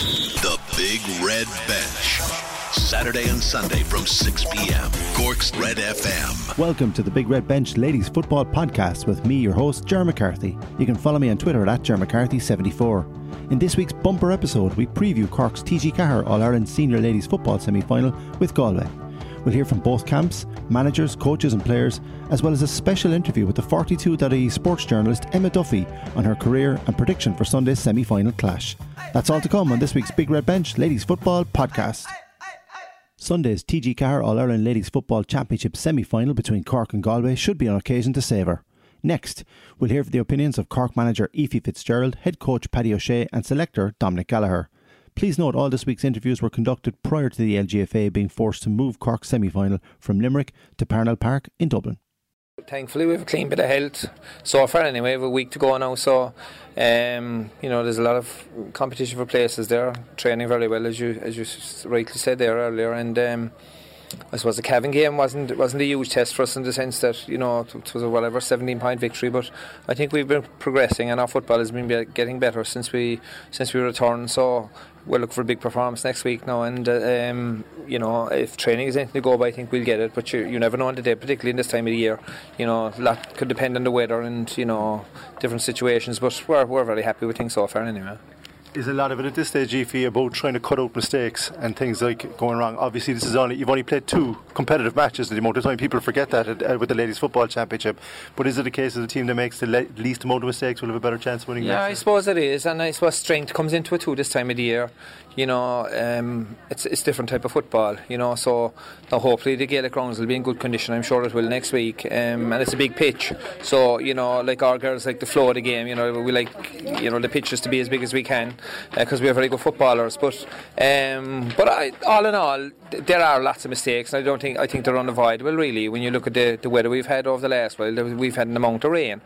The Big Red Bench. Saturday and Sunday from 6 p.m. Cork's Red FM. Welcome to the Big Red Bench Ladies Football Podcast with me, your host, Ger McCarthy. You can follow me on Twitter at GerMcCarthy74. In this week's bumper episode, we preview Cork's TG Cahir All-Ireland Senior Ladies Football semi-final with Galway. We'll hear from both camps, managers, coaches and players, as well as a special interview with the 42.ie sports journalist Emma Duffy on her career and prediction for Sunday's semi-final clash. That's all to come on this week's Big Red Bench Ladies Football Podcast. Sunday's TG Cahir All-Ireland Ladies Football Championship semi-final between Cork and Galway should be an occasion to savour. Next, we'll hear the opinions of Cork manager Aoife Fitzgerald, head coach Paddy O'Shea and selector Dominic Gallagher. Please note all this week's interviews were conducted prior to the LGFA being forced to move Cork's semi-final from Limerick to Parnell Park in Dublin. Thankfully we have a clean bit of health so far anyway. We have a week to go now, so there's a lot of competition for places there, training very well as you rightly said there earlier, and I suppose the Cavan game wasn't a huge test for us in the sense that it was a 17-point victory, but I think we've been progressing and our football has been getting better since we returned, so we'll look for a big performance next week now, and if training is anything to go by, I think we'll get it, but you never know on the day, particularly in this time of the year. A lot could depend on the weather and different situations, but we're very happy with things so far anyway. Is a lot of it at this stage, Aoife, about trying to cut out mistakes and things like going wrong? Obviously, you've only played 2 competitive matches. The amount of time people forget that with the Ladies Football Championship. But is it a case of the team that makes the least amount of mistakes will have a better chance of winning? Yeah, I suppose it is, and I suppose strength comes into it too this time of the year. It's different type of football. So now hopefully the Gaelic grounds will be in good condition. I'm sure it will next week, and it's a big pitch. So like our girls like the flow of the game. We like the pitches to be as big as we can. Because we are very good footballers, but all in all, there are lots of mistakes. I think they're unavoidable really. When you look at the weather we've had over the last while, we've had an amount of rain,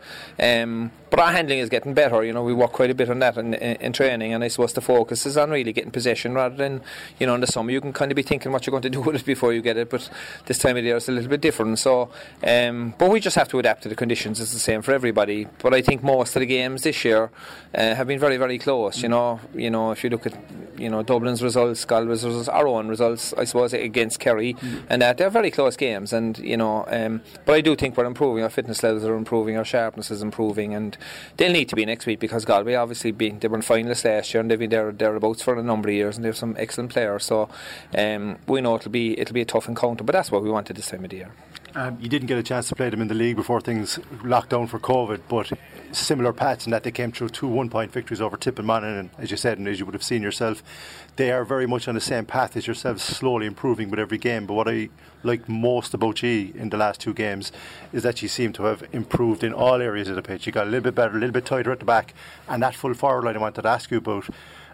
but our handling is getting better. We work quite a bit on that in training, and I suppose the focus is on really getting possession rather than in the summer you can kind of be thinking what you're going to do with it before you get it. But this time of year it's a little bit different. So, but we just have to adapt to the conditions. It's the same for everybody. But I think most of the games this year have been very, very close. If you look at Dublin's results, Galway's results, our own results, I suppose against Kerry, and that they're very close games. And but I do think we're improving. Our fitness levels are improving. Our sharpness is improving, and they'll need to be next week because Galway obviously they were in finalists last year and they've been thereabouts for a number of years, and they have some excellent players. So we know it'll be a tough encounter, but that's what we wanted this time of the year. You didn't get a chance to play them in the league before things locked down for COVID, but similar paths in that they came through 2 1-point victories over Tip and Monaghan, and as you said and as you would have seen yourself, they are very much on the same path as yourselves, slowly improving with every game. But what I like most about you in the last 2 games is that you seem to have improved in all areas of the pitch. You got a little bit better, a little bit tighter at the back, and that full forward line I wanted to ask you about.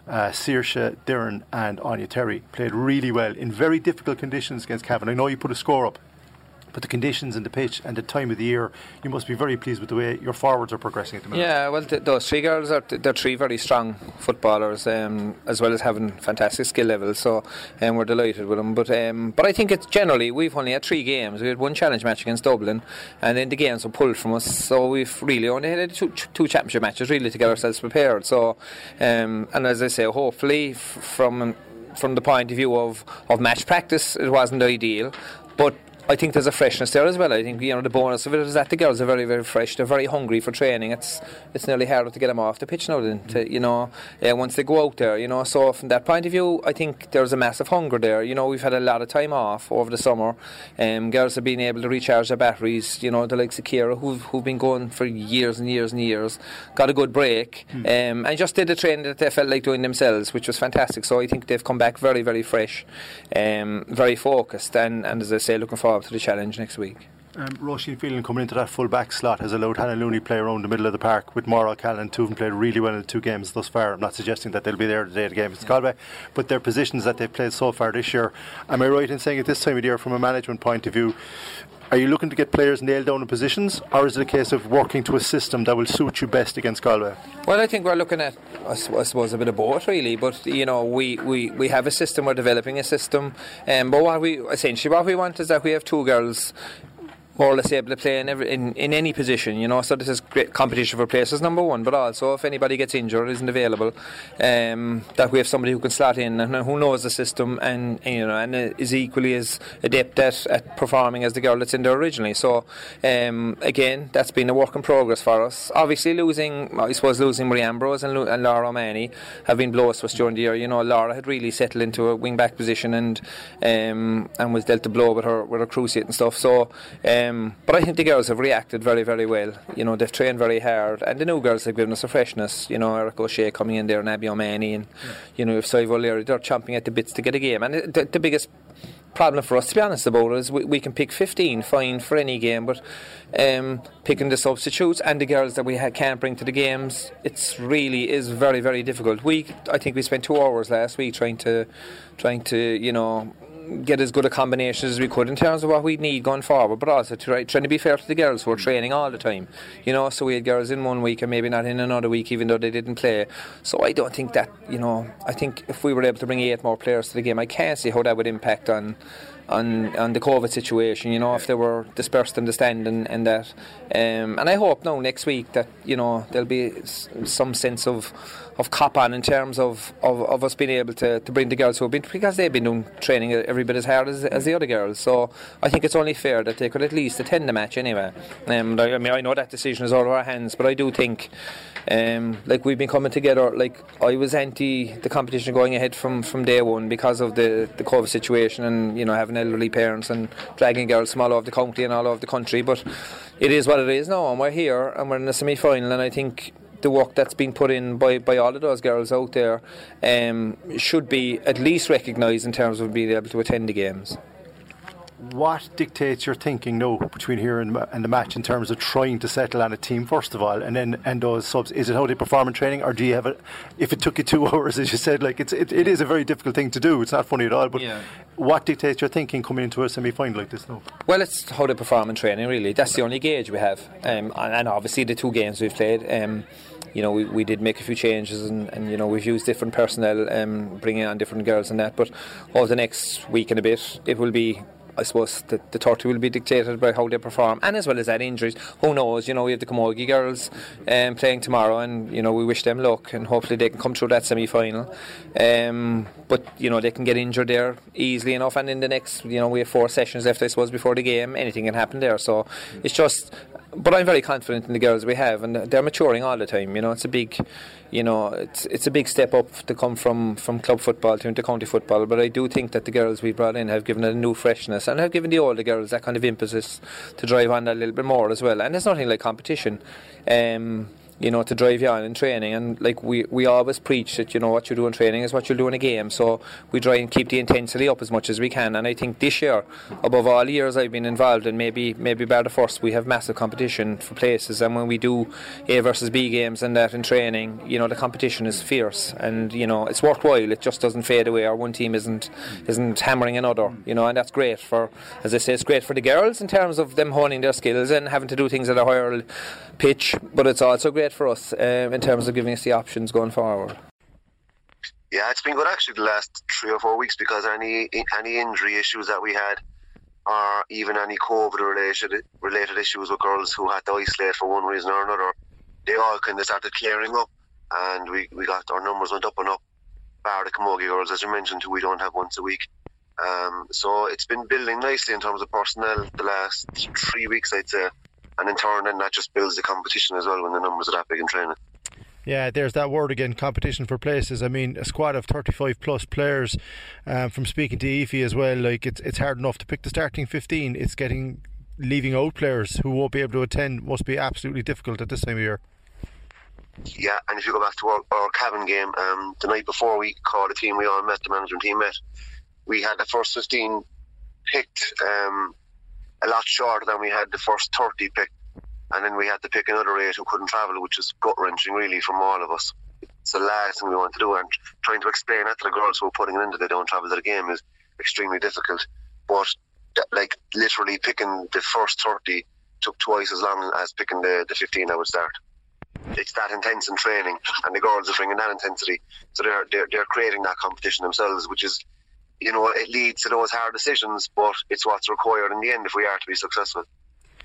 Saoirse Dirren and Anya Terry played really well in very difficult conditions against Cavan. I know you put a score up, but the conditions and the pitch and the time of the year, you must be very pleased with the way your forwards are progressing at the moment. Yeah, well, those 3 girls they're 3 very strong footballers, as well as having fantastic skill levels. So we're delighted with them. But I think it's generally we've only had 3 games. We had 1 challenge match against Dublin, and then the games were pulled from us. So we've really only had 2 championship matches really to get ourselves prepared. So and as I say, hopefully from the point of view of match practice, it wasn't ideal, but I think there's a freshness there as well. I think the bonus of it is that the girls are very, very fresh. They're very hungry for training. It's nearly harder to get them off the pitch now than once they go out there. So from that point of view, I think there's a massive hunger there. We've had a lot of time off over the summer. Girls have been able to recharge their batteries. The likes of Ciara, who've been going for years and years and years, got a good break, and just did the training that they felt like doing themselves, which was fantastic. So I think they've come back very, very fresh, very focused, and as I say, looking forward to the challenge next week. Roisin Phelan coming into that full back slot has allowed Hannah Looney play around the middle of the park with Maura Callan. 2 of them played really well in the 2 games thus far. I'm not suggesting that they'll be there today at the game against Galway, but their positions that they've played so far this year, am I right in saying at this time of the year from a management point of view, are you looking to get players nailed down in positions, or is it a case of working to a system that will suit you best against Galway? Well, I think we're looking at, I suppose, a bit of both really, but we have a system, we're developing a system, but what we want is that we have 2 girls more or less able to play in any position, you know. So this is great competition for places, number one, but also if anybody gets injured or isn't available, that we have somebody who can slot in and who knows the system and is equally as adept at performing as the girl that's in there originally. So again, that's been a work in progress for us. Obviously losing Marie Ambrose and Laura O'Mahony have been blows to us during the year. You know, Laura had really settled into a wing back position and was dealt a blow with her cruciate and stuff. So but I think the girls have reacted very, very well. You know, they've trained very hard, and the new girls have given us a freshness. You know, Eric O'Shea coming in there and Abby O'Mahony, and you know, if Sive O'Leary, they're chomping at the bits to get a game. And the biggest problem for us, to be honest about it, is we can pick 15 fine for any game, but picking the substitutes and the girls that we can't bring to the games, it's really is very, very difficult. I think we spent 2 hours last week trying to you know, get as good a combination as we could in terms of what we need going forward, but also trying to be fair to the girls who are training all the time, you know. So we had girls in one week and maybe not in another week, even though they didn't play. So I don't think that, you know, I think if we were able to bring 8 more players to the game, I can't see how that would impact on the COVID situation, you know, if they were dispersed in the stand and that. And I hope now next week that, you know, there'll be some sense of cop on in terms of us being able to bring the girls who have been, because they've been doing training every bit as hard as the other girls. So I think it's only fair that they could at least attend the match anyway. I mean, I know that decision is out of our hands, but I do think like we've been coming together. Like, I was anti the competition going ahead from day one because of the COVID situation and, you know, having elderly parents and dragging girls from all over the county and all over the country, but it is what it is now, and we're here and we're in the semi-final, and I think the work that's been put in by all of those girls out there should be at least recognised in terms of being able to attend the games. What dictates your thinking now between here and the match in terms of trying to settle on a team first of all, and then those subs? Is it how they perform in training, or do you have it? If it took you 2 hours, as you said, like it is a very difficult thing to do. It's not funny at all. But yeah, what dictates your thinking coming into a semi-final like this now? Well, it's how they perform in training. Really, that's the only gauge we have. And obviously the 2 games we've played. You know, we did make a few changes and you know, we've used different personnel, bringing on different girls and that. But over the next week and a bit, it will be, I suppose, the 30 will be dictated by how they perform, and as well as that, injuries. Who knows? You know, we have the Camogie girls playing tomorrow, and you know, we wish them luck, and hopefully they can come through that semi-final. But you know, they can get injured there easily enough, and in the next, you know, we have 4 sessions left, I suppose, before the game. Anything can happen there. So it's just. But I'm very confident in the girls we have, and they're maturing all the time. You know, it's a big, you know, it's a big step up to come from club football to into county football. But I do think that the girls we brought in have given it a new freshness, and have given the older girls that kind of impetus to drive on that a little bit more as well. And there's nothing like competition, you know, to drive you on in training. And like we always preach that, you know, what you do in training is what you'll do in a game. So we try and keep the intensity up as much as we can. And I think this year, above all years I've been involved in, maybe bar the first, we have massive competition for places. And when we do A versus B games and that in training, you know, the competition is fierce, and you know, it's worthwhile. It just doesn't fade away, or one team isn't hammering another, you know. And that's great for, as I say, it's great for the girls in terms of them honing their skills and having to do things at a higher pitch, but it's also great for us in terms of giving us the options going forward. Yeah, it's been good actually the last 3 or 4 weeks, because any injury issues that we had, or even any COVID related issues with girls who had to isolate for one reason or another, they all kind of started clearing up, and we got, our numbers went up and up, bar the Camogie girls, as you mentioned, who we don't have once a week. So it's been building nicely in terms of personnel the last 3 weeks, I'd say. And in turn, then that just builds the competition as well when the numbers are that big in training. Yeah, there's that word again, competition for places. I mean, a squad of 35 plus players, from speaking to Aoife as well, like it's hard enough to pick the starting 15. It's leaving out players who won't be able to attend must be absolutely difficult at this time of year. Yeah, and if you go back to our Cavan game, the night before we called the team, we all met, the management team met. We had the first 15 picked, a lot shorter than we had the first 30 picked, and then we had to pick another 8 who couldn't travel, which is gut-wrenching really from all of us. It's the last thing we want to do, and trying to explain that to the girls who are putting it in that they don't travel to the game is extremely difficult. But like, literally picking the first 30 took twice as long as picking the 15 that would start. It's that intense in training, and the girls are bringing that intensity, so they're creating that competition themselves, which is, you know, it leads to those hard decisions, but it's what's required in the end if we are to be successful.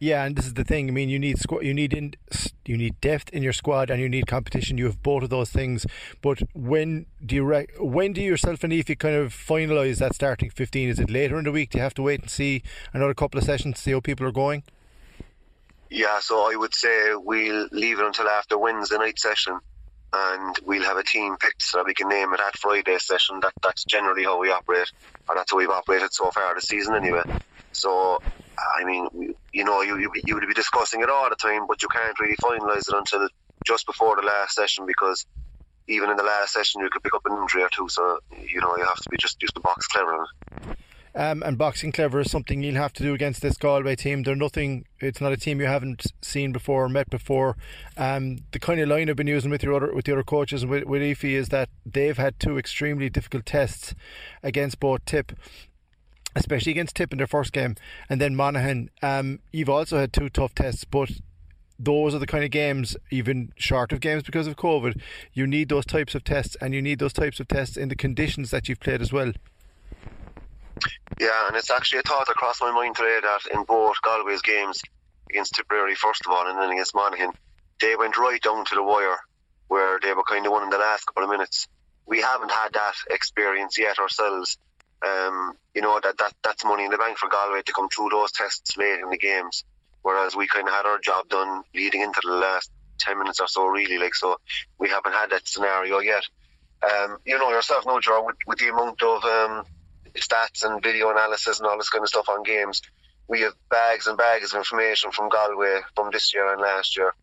Yeah, and this is the thing. I mean, you need depth in your squad, and you need competition. You have both of those things. But when do you yourself and Aoife kind of finalise that starting 15? Is it later in the week? Do you have to wait and see another couple of sessions to see how people are going? Yeah, so I would say we'll leave it until after Wednesday night session, and we'll have a team picked so that we can name it at Friday session. That's generally how we operate, or that's how we've operated so far this season anyway. So, I mean, you would be discussing it all the time, but you can't really finalise it until just before the last session, because even in the last session you could pick up an injury or two, so you have to be just to box clever on it. And boxing clever is something you'll have to do against this Galway team. It's not a team you haven't seen before or met before. The kind of line I've been using with the other coaches and with Aoife is that they've had two extremely difficult tests against both Tip, especially against Tip in their first game, and then Monaghan. You've also had two tough tests, but those are the kind of games, even short of games because of COVID, you need those types of tests, and you need those types of tests in the conditions that you've played as well. Yeah, and it's actually a thought that crossed my mind today that in both Galway's games, against Tipperary first of all and then against Monaghan, they went right down to the wire where they were kind of won in the last couple of minutes. We haven't had that experience yet ourselves. That's money in the bank for Galway to come through those tests late in the games, whereas we kind of had our job done leading into the last 10 minutes or so, really. So we haven't had that scenario yet. Yourself, Joe, with the amount of stats and video analysis and all this kind of stuff on games, we have bags and bags of information from Galway from this year and last year.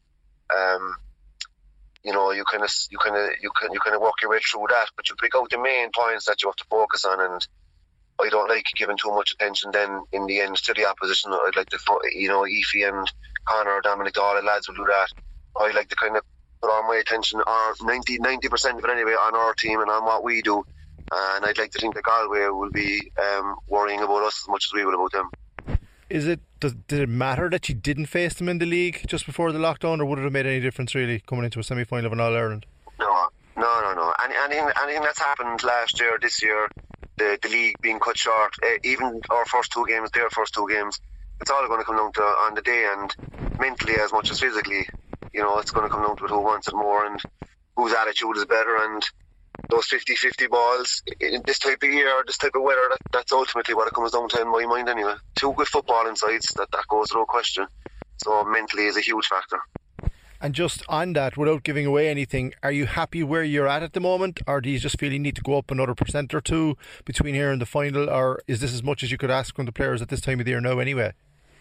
You kind of work your way through that, but you pick out the main points that you have to focus on, and I don't like giving too much attention then in the end to the opposition. I'd like to, Aoife and Conor, Dominic, all the lads will do that. I like to kind of put all my attention, or 90% of it anyway, on our team and on what we do. And I'd like to think that Galway will be worrying about us as much as we will about them. Did it matter that you didn't face them in the league just before the lockdown, or would it have made any difference really coming into a semi-final of an All-Ireland? No. Anything that's happened last year, this year, the league being cut short, even our first two games, their first two games, it's all going to come down to on the day, and mentally as much as physically, it's going to come down to who wants it more and whose attitude is better. And those 50-50 balls in this type of year, this type of weather, that's ultimately what it comes down to in my mind anyway. Two good footballing sides, that goes without question. So mentally is a huge factor. And just on that, without giving away anything, are you happy where you're at the moment, or do you just feel you need to go up another % or two between here and the final, or is this as much as you could ask from the players at this time of the year now anyway?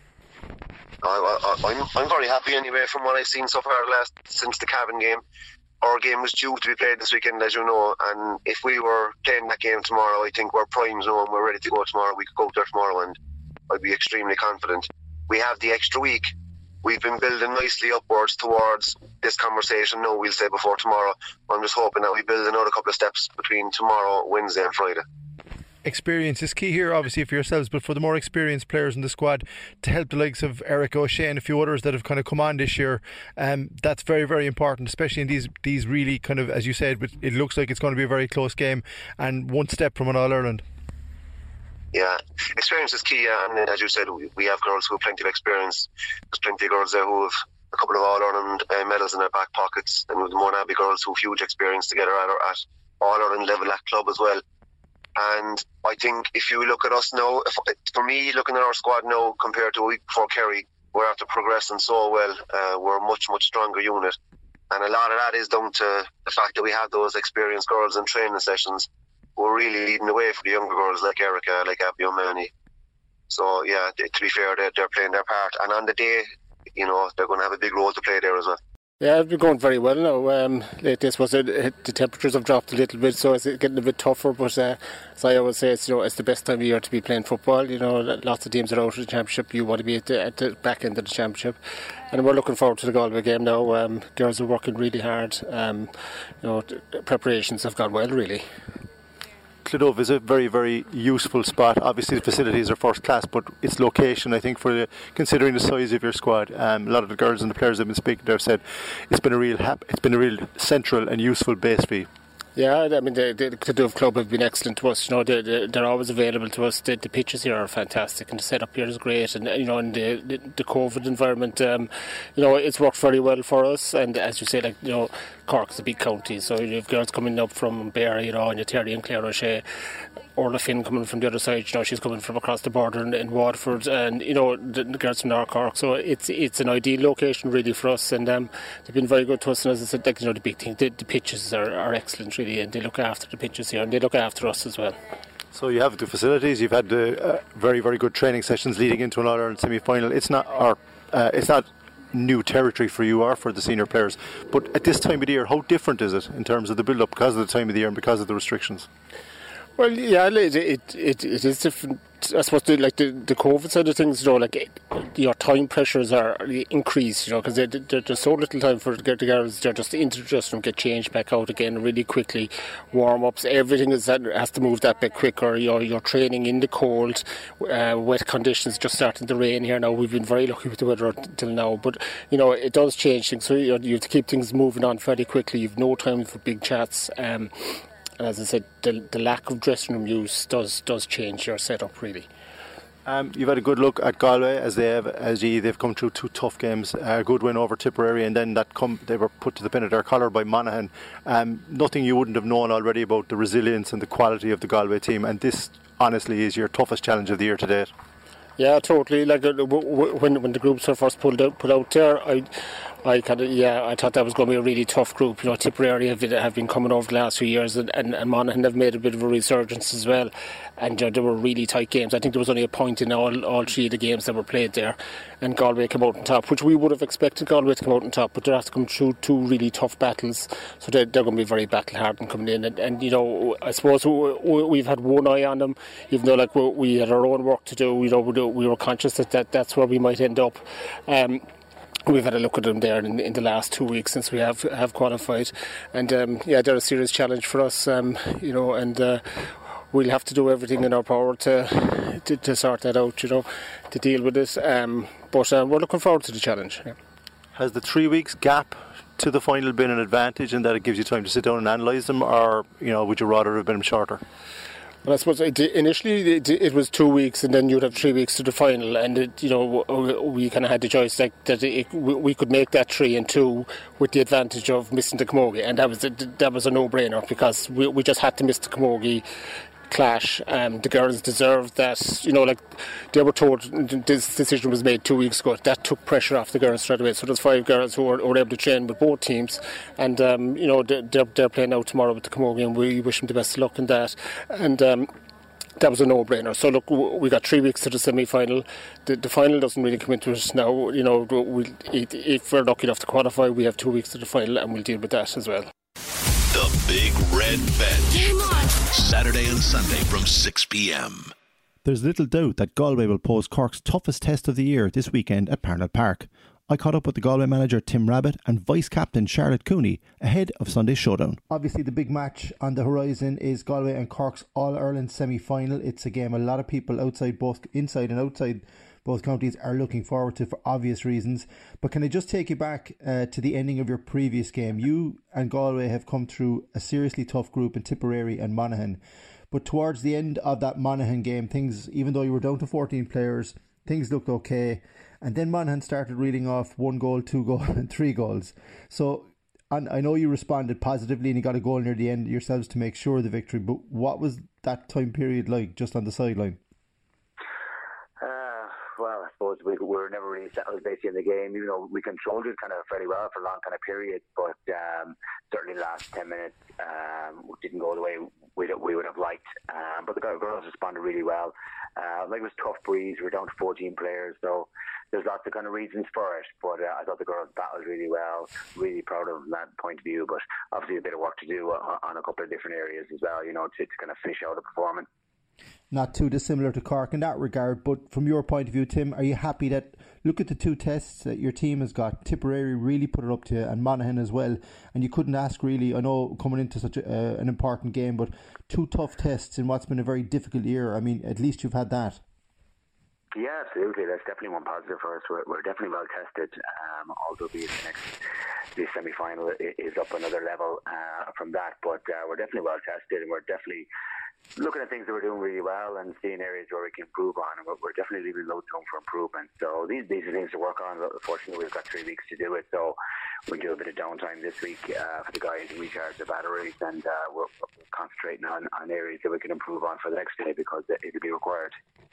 I'm very happy anyway from what I've seen so far since the Cavan game. Our game was due to be played this weekend, as you know, and if we were playing that game tomorrow, I think we're primed now and we're ready to go tomorrow. We could go up there tomorrow and I'd be extremely confident. We have the extra week. We've been building nicely upwards towards this conversation now, we'll say, before tomorrow. I'm just hoping that we build another couple of steps between tomorrow, Wednesday and Friday. Experience is key here, obviously, for yourselves, but for the more experienced players in the squad, to help the likes of Eric O'Shea and a few others that have kind of come on this year, that's very, very important, especially in these really kind of, as you said, it looks like it's going to be a very close game and one step from an All-Ireland. Yeah, experience is key, and as you said, we have girls who have plenty of experience. There's plenty of girls there who have a couple of All-Ireland medals in their back pockets, and with the Monaby girls who have huge experience together at All-Ireland level at club as well. And I think if you look at us now, for me, looking at our squad now compared to a week before Kerry, we're after progressing so well. We're a much, much stronger unit. And a lot of that is down to the fact that we have those experienced girls in training sessions who are really leading the way for the younger girls like Erica, like Abby O'Mahony. So, yeah, to be fair, they're playing their part. And on the day, they're going to have a big role to play there as well. Yeah, it's been going very well now. Lately, I suppose the temperatures have dropped a little bit, so it's getting a bit tougher. But as I always say, it's the best time of year to be playing football. Lots of teams are out of the championship. You want to be at the back end of the championship, and we're looking forward to the Galway game now. Girls are working really hard. Preparations have gone well, really. Clodove is a very, very useful spot. Obviously the facilities are first class, but its location, I think, considering the size of your squad, a lot of the girls and the players that have been speaking there have said it's been a real central and useful base for you. Yeah, I mean, the Duv Club have been excellent to us. You know, they're always available to us. The pitches here are fantastic, and the setup here is great. And you know, in the COVID environment, you know, it's worked very well for us. And as you say, like, you know, Cork's a big county, so you have girls coming up from Barry, you know, and Terry and Claire O'Shea. Orla Finn coming from the other side, you know, she's coming from across the border in Waterford, and you know, the girls from North Cork. So it's an ideal location really for us, and they've been very good to us. And as I said, like, you know, the big thing, the pitches are excellent really, and they look after the pitches here, and they look after us as well. So you have the facilities, you've had very, very good training sessions leading into an All-Ireland semi-final. It's not new territory for you or for the senior players, but at this time of the year, how different is it in terms of the build-up because of the time of the year and because of the restrictions? Well, yeah, it is different. I suppose the COVID side of things, you know, like your time pressures are increased, you know, because there's so little time for the girls. They're just into the dressing room, get changed back out again really quickly, warm ups. Everything has to move that bit quicker. You're training in the cold, wet conditions. Just starting to rain here now. We've been very lucky with the weather till now, but you know, it does change things. So you have to keep things moving on fairly quickly. You've no time for big chats. And as I said, the lack of dressing room use does change your setup really. You've had a good look at Galway they've come through two tough games, a good win over Tipperary, and then they were put to the pin of their collar by Monaghan. Nothing you wouldn't have known already about the resilience and the quality of the Galway team, and this honestly is your toughest challenge of the year to date. Yeah, totally. Like when the groups were first put out there, I thought that was going to be a really tough group. You know, Tipperary have been coming over the last few years, and Monaghan have made a bit of a resurgence as well. And there were really tight games. I think there was only a point in all three of the games that were played there, and Galway came out on top, which we would have expected Galway to come out on top. But they have to come through two really tough battles, so they're going to be very battle hardened coming in. And you know, I suppose we've had one eye on them, even though like we had our own work to do. You know, we were conscious that's where we might end up. We've had a look at them there in the last 2 weeks since we have qualified, and they're a serious challenge for us. You know, and we'll have to do everything in our power to sort that out. You know, to deal with this. But we're looking forward to the challenge. Yeah. Has the 3 weeks gap to the final been an advantage in that it gives you time to sit down and analyse them, or you know, would you rather have been shorter? Well, I suppose initially it was 2 weeks, and then you'd have 3 weeks to the final, and you know, we kind of had the choice that we could make that 3 and 2 with the advantage of missing the Camogie, and that was a no-brainer because we just had to miss the Camogie clash. The girls deserved that. You know, like they were told this decision was made 2 weeks ago. That took pressure off the girls straight away. So there's 5 girls who were able to train with both teams, and you know, they're playing out tomorrow with the Camogie, and we wish them the best of luck in that. And that was a no-brainer. So look, we got 3 weeks to the semi-final. The final doesn't really come into us now. You know, if we're lucky enough to qualify, we have 2 weeks to the final, and we'll deal with that as well. The Big Red Bench, Saturday and Sunday from 6 p.m. There's little doubt that Galway will pose Cork's toughest test of the year this weekend at Parnell Park. I caught up with the Galway manager Tim Rabbit and vice-captain Charlotte Cooney ahead of Sunday's showdown. Obviously the big match on the horizon is Galway and Cork's All-Ireland semi-final. It's a game a lot of people inside and outside both counties are looking forward to for obvious reasons. But can I just take you back to the ending of your previous game? You and Galway have come through a seriously tough group in Tipperary and Monaghan. But towards the end of that Monaghan game, things, even though you were down to 14 players, things looked okay. And then Monaghan started reeling off 1 goal, 2 goals and 3 goals. So and I know you responded positively and you got a goal near the end yourselves to make sure of the victory. But what was that time period like just on the sideline? Well, I suppose we were never really settled basically in the game. You know, we controlled it kind of fairly well for a long kind of period, but certainly the last 10 minutes didn't go the way we would have liked. But the girls responded really well. Like it was a tough breeze. We were down to 14 players, so there's lots of kind of reasons for it. But I thought the girls battled really well. Really proud of them from that point of view. But obviously a bit of work to do on a couple of different areas as well, you know, to kind of finish out a performance. Not too dissimilar to Cork in that regard, but from your point of view, Tim, are you happy that, look at the 2 tests that your team has got, Tipperary really put it up to you and Monaghan as well, and you couldn't ask really, I know coming into such an important game, but 2 tough tests in what's been a very difficult year. I mean, at least you've had that. Yeah, absolutely. That's definitely one positive for us. We're definitely well tested. Although the semi-final is up another level from that, but we're definitely well tested, and we're definitely looking at things that we're doing really well and seeing areas where we can improve on, and we're definitely leaving loads of room for improvement. So these are things to work on. Fortunately, we've got 3 weeks to do it, so we do a bit of downtime this week for the guys to recharge the batteries, and we're concentrating on areas that we can improve on for the next day, because it'll be required.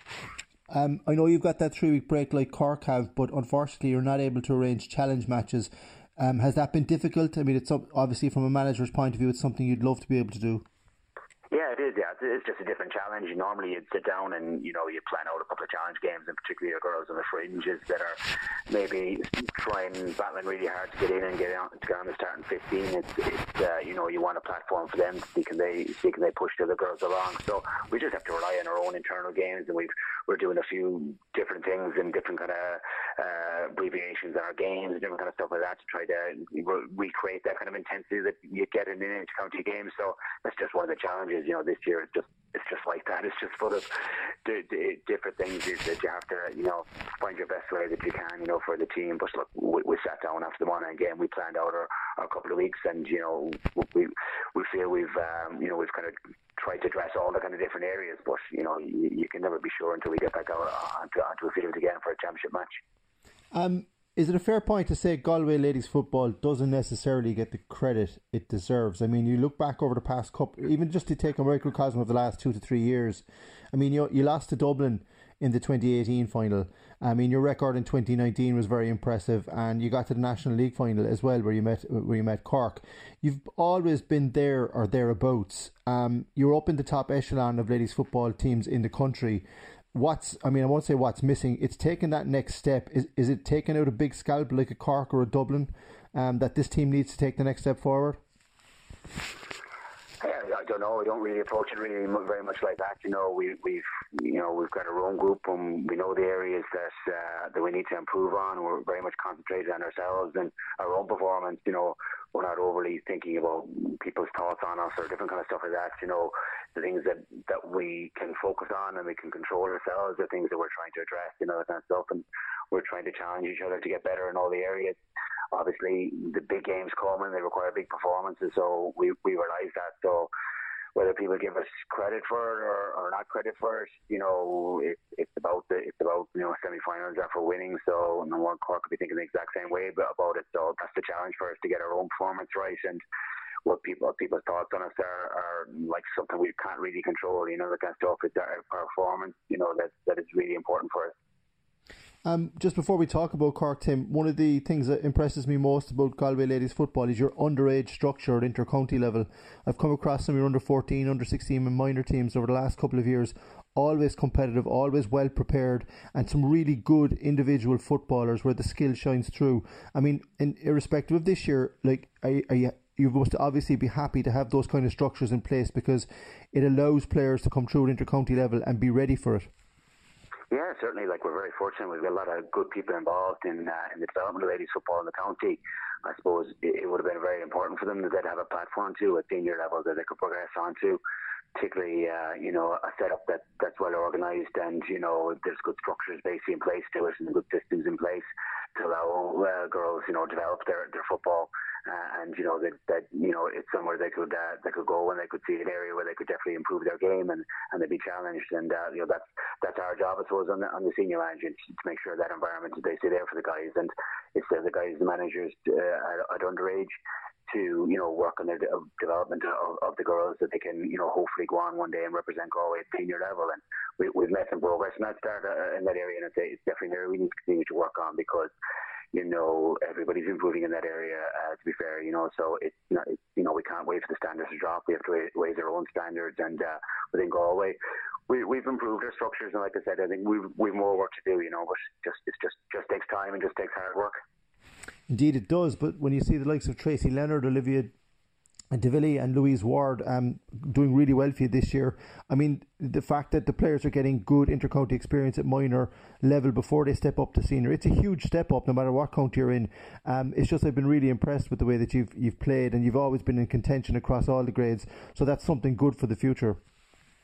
I know you've got that 3-week break like Cork have, but unfortunately you're not able to arrange challenge matches. Has that been difficult? I mean, it's obviously from a manager's point of view, it's something you'd love to be able to do. Yeah, it is. Yeah, it's just a different challenge. Normally, you'd sit down and you plan out a couple of challenge games, and particularly your girls on the fringes that are maybe battling really hard to get in and get on the starting 15. It's you want a platform for them to see can they push the other girls along. So we just have to rely on our own internal games, and we're doing a few different things and different kind of abbreviations in our games and different kind of stuff like that to try to recreate that kind of intensity that you get in an inter-county game. So that's just one of the challenges. This year it's just like that. It's just full of different things that you have to find your best way that you can for the team. But look, we sat down after the Monaghan game. We planned out our couple of weeks, and we feel we've kind of tried to address all the kind of different areas. But you can never be sure until we get back out onto a field again for a championship match. Is it a fair point to say Galway ladies football doesn't necessarily get the credit it deserves? I mean, you look back over the past couple, even just to take a microcosm of the last 2 to 3 years. I mean, you lost to Dublin in the 2018 final. I mean, your record in 2019 was very impressive, and you got to the National League final as well, where you met Cork. You've always been there or thereabouts. You're up in the top echelon of ladies football teams in the country. I won't say what's missing. It's taking that next step. Is it taking out a big scalp like a Cork or a Dublin that this team needs to take the next step forward? I don't know. We don't really approach it really very much like that. We've got our own group, and we know the areas that we need to improve on. We're very much concentrated on ourselves and our own performance. We're not overly thinking about people's thoughts on us or different kind of stuff like that. The things that we can focus on and we can control ourselves are things that we're trying to address. That kind of stuff, and we're trying to challenge each other to get better in all the areas. Obviously, the big games come and they require big performances, so we realise that. So whether people give us credit for it or not credit for it, it's about semi-finals are for winning. So no one Cork could be thinking the exact same way about it. So that's the challenge for us, to get our own performance right, and what people's thoughts on us are like something we can't really control. The kind of stuff. It's our performance. That is really important for us. Just before we talk about Cork, Tim, one of the things that impresses me most about Galway ladies football is your underage structure at inter-county level. I've come across some of your under 14, under 16 and minor teams over the last couple of years, always competitive, always well prepared, and some really good individual footballers where the skill shines through. I mean, irrespective of this year, you must obviously be happy to have those kind of structures in place, because it allows players to come through at inter-county level and be ready for it. Yeah, certainly. We're very fortunate. We've got a lot of good people involved in the development of ladies football in the county. I suppose it would have been very important for them that they'd have a platform too at senior level that they could progress onto. Particularly, a setup that's well organised, and there's good structures basically in place to it, and good systems in place to allow girls develop their football. And that it's somewhere they could go, and they could see an area where they could definitely improve their game and they'd be challenged. And that's our job, I suppose, on the senior manager, to make sure that environment is basically there for the guys, and it's the guys, the managers at underage, to work on the development of the girls, that they can hopefully go on one day and represent Galway at senior level. And we've made some progress in that start in that area, and it's definitely an area we need to continue to work on, because everybody's improving in that area, to be fair, so it's we can't wait for the standards to drop. We have to raise our own standards, and within Galway we've improved our structures, and like I said, I think we've more work to do, but it just takes time and just takes hard work. Indeed it does, but when you see the likes of Tracy Leonard, Olivia Deville and Louise Ward doing really well for you this year, I mean, the fact that the players are getting good inter-county experience at minor level before they step up to senior, it's a huge step up no matter what county you're in. It's just I've been really impressed with the way that you've played, and you've always been in contention across all the grades, so that's something good for the future. Yeah,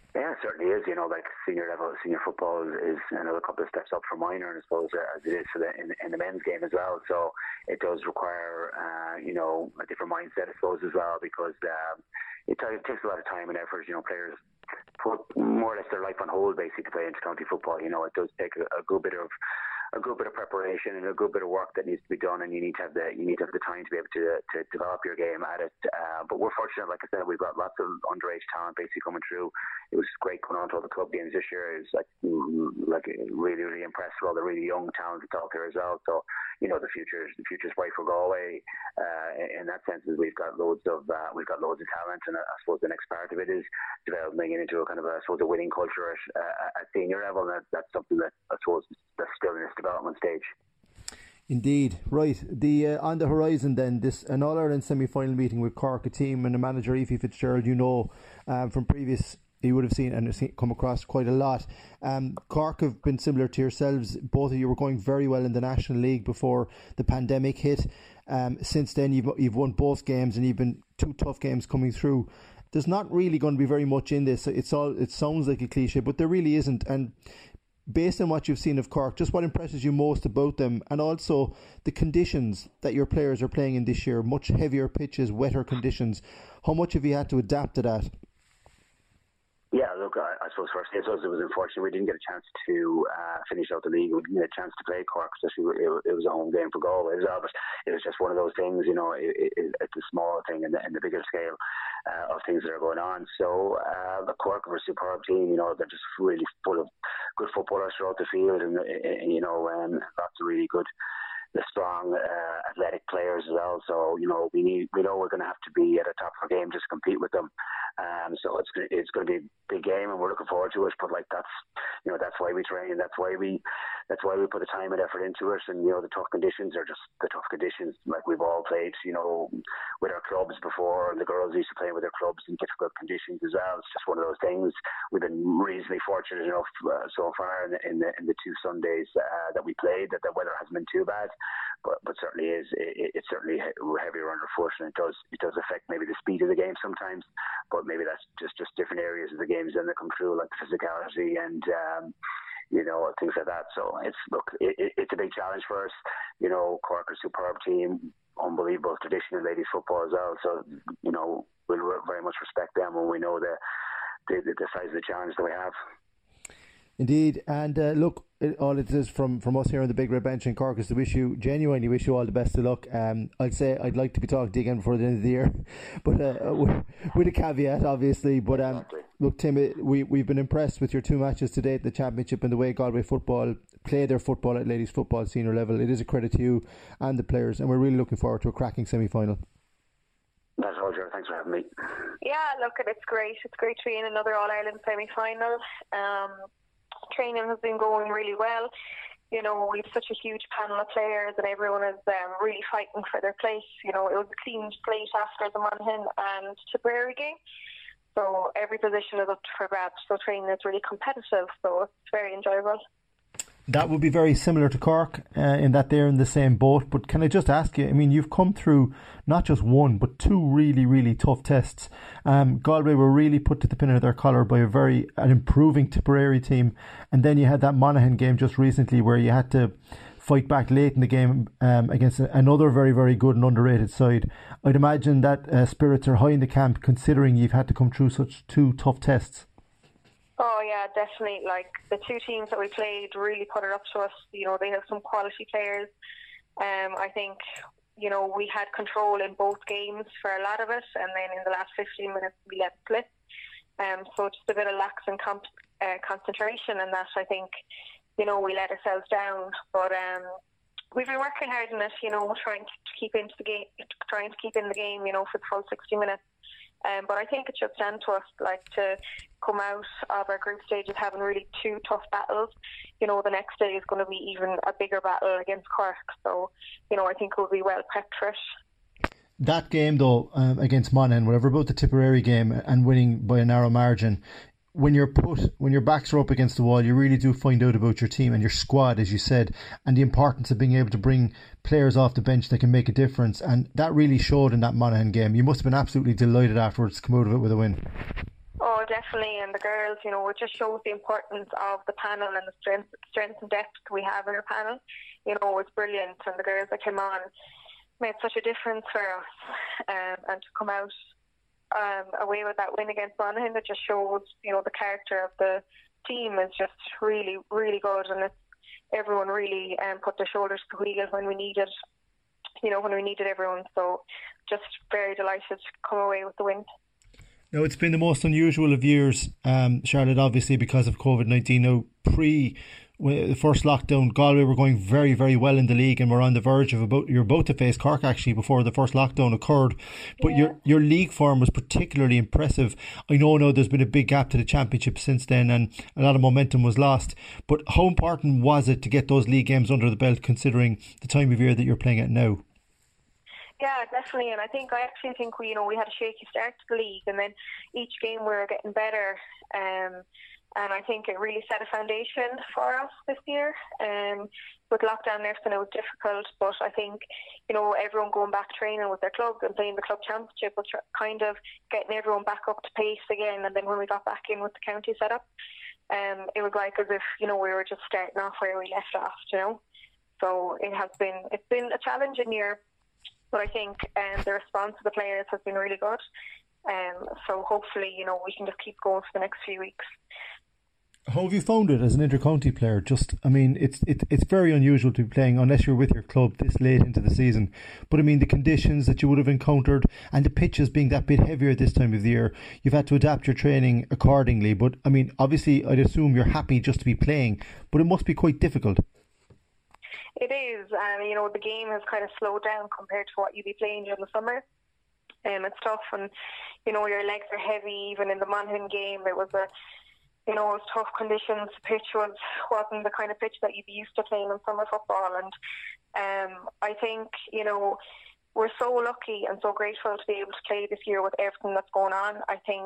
certainly is. Like senior football is another couple of steps up from minor, and I suppose as it is for in the men's game as well. So it does require a different mindset, I suppose, as well, because it takes a lot of time and effort. Players put more or less their life on hold basically to play inter-county football. It does take a good bit of preparation and a good bit of work that needs to be done, and you need to have the time to be able to develop your game at it. But we're fortunate, like I said, we've got lots of underage talent basically coming through. It was great going on to all the club games this year. It was like really, really impressed with all the really young talent that's out there as well. So the future's bright for Galway. In that sense, we've got loads of talent, and I suppose the next part of it is developing it into a kind of a winning culture at senior level. And that's something that I suppose that's still in its development stage. Indeed, right. The on the horizon then, an All-Ireland semi-final meeting with Cork, a team and the manager Aoife Fitzgerald. From previous, you would have seen and come across quite a lot. Cork have been similar to yourselves. Both of you were going very well in the National League before the pandemic hit. Since then, you've won both games, and you've been 2 tough games coming through. There's not really going to be very much in this. It sounds like a cliche, but there really isn't. And based on what you've seen of Cork, just what impresses you most about them, and also the conditions that your players are playing in this year, much heavier pitches, wetter conditions. How much have you had to adapt to that? Yeah, look, I suppose firstly, it was unfortunate we didn't get a chance to finish out the league. We didn't get a chance to play Cork, especially it was a home game for Galway as well. But it was just one of those things, it's a small thing in the bigger scale of things that are going on. So the Cork are a superb team. They're just really full of good footballers throughout the field, and lots of really good, strong, athletic players as well. So we know we're going to have to be at the top of our game just to compete with them. So it's going to be a big game, and we're looking forward to it. But that's why we train. That's why we put the time and effort into it. And the tough conditions are just the tough conditions. Like we've all played, with our clubs before, and the girls used to play with their clubs in difficult conditions as well. It's just one of those things. We've been reasonably fortunate enough so far in the 2 Sundays that we played that the weather hasn't been too bad. But certainly it's certainly heavier underfoot, and it does affect maybe the speed of the game sometimes. But maybe that's just different areas of the games then that come through, like the physicality and things like that. So it's a big challenge for us. Cork are a superb team, unbelievable tradition in ladies football as well. So we'll very much respect them when we know the size of the challenge that we have. Indeed, and look, all it is from us here on the Big Red Bench in Cork is to genuinely wish you all the best of luck. I'd say I'd like to be talking to you again before the end of the year, but with a caveat, obviously. But look, Tim, we've been impressed with your 2 matches to date, the Championship and the way Galway football play their football at ladies football senior level. It is a credit to you and the players, and we're really looking forward to a cracking semi-final. That's all, Joe. Thanks for having me. Yeah, look, it's great. It's great to be in another All-Ireland semi-final. Training has been going really well. We've such a huge panel of players, and everyone is really fighting for their place. It was a clean slate after the Monaghan and Tipperary game, so every position is up for grabs. So training is really competitive, so it's very enjoyable. That would be very similar to Cork in that they're in the same boat. But can I just ask you, you've come through not just 1 but 2 really, really tough tests. Galway were really put to the pin of their collar by an improving Tipperary team, and then you had that Monaghan game just recently where you had to fight back late in the game against another very, very good and underrated side. I'd imagine that spirits are high in the camp, considering you've had to come through such 2 tough tests. Oh yeah, definitely. Like the 2 teams that we played really put it up to us. They have some quality players. I think we had control in both games for a lot of it, and then in the last 15 minutes we let it slip. So just a bit of lax in concentration, and that I think we let ourselves down. But we've been working hard in it. Trying to keep in the game. For the full 60 minutes. But I think it should stand to us, to come out of our group stages having really 2 tough battles. The next day is going to be even a bigger battle against Cork. So, I think we'll be well prepped for it. That game, though, against Monaghan, whatever about the Tipperary game and winning by a narrow margin, when your backs are up against the wall, you really do find out about your team and your squad, as you said, and the importance of being able to bring players off the bench that can make a difference. And that really showed in that Monaghan game. You must have been absolutely delighted afterwards to come out of it with a win. Oh, definitely. And the girls, you know, it just shows the importance of the panel and the strength and depth we have in our panel. You know, it's brilliant. And the girls that came on made such a difference for us. And to come out away with that win against Monaghan, it just shows, you know, the character of the team is just really, really good. And everyone really put their shoulders to the wheel when we needed, you know, when we needed everyone. So just very delighted to come away with the win. Now, it's been the most unusual of years, Charlotte, obviously because of COVID-19. Now, pre the first lockdown, Galway were going very, very well in the league and were on the verge of you're about to face Cork actually before the first lockdown occurred. But your league form was particularly impressive. I know now there's been a big gap to the championship since then and a lot of momentum was lost. But how important was it to get those league games under the belt considering the time of year that you're playing at now? Yeah, definitely, and I actually think we had a shaky start to the league, and then each game we were getting better, and I think it really set a foundation for us this year. With lockdown, everything was difficult, but I think everyone going back training with their club and playing the club championship was kind of getting everyone back up to pace again. And then when we got back in with the county setup, it was like as if we were just starting off where we left off. So it's been a challenging year. But I think the response of the players has been really good. So hopefully, we can just keep going for the next few weeks. How have you found it as an inter-county player? It's very unusual to be playing unless you're with your club this late into the season. But I mean, the conditions that you would have encountered and the pitches being that bit heavier this time of the year, you've had to adapt your training accordingly. But I mean, obviously, I'd assume you're happy just to be playing, but it must be quite difficult. It is, the game has kind of slowed down compared to what you'd be playing during the summer. It's tough, and your legs are heavy. Even in the Monaghan game, it was it was tough conditions. The pitch wasn't the kind of pitch that you'd be used to playing in summer football, and I think we're so lucky and so grateful to be able to play this year with everything that's going on. I think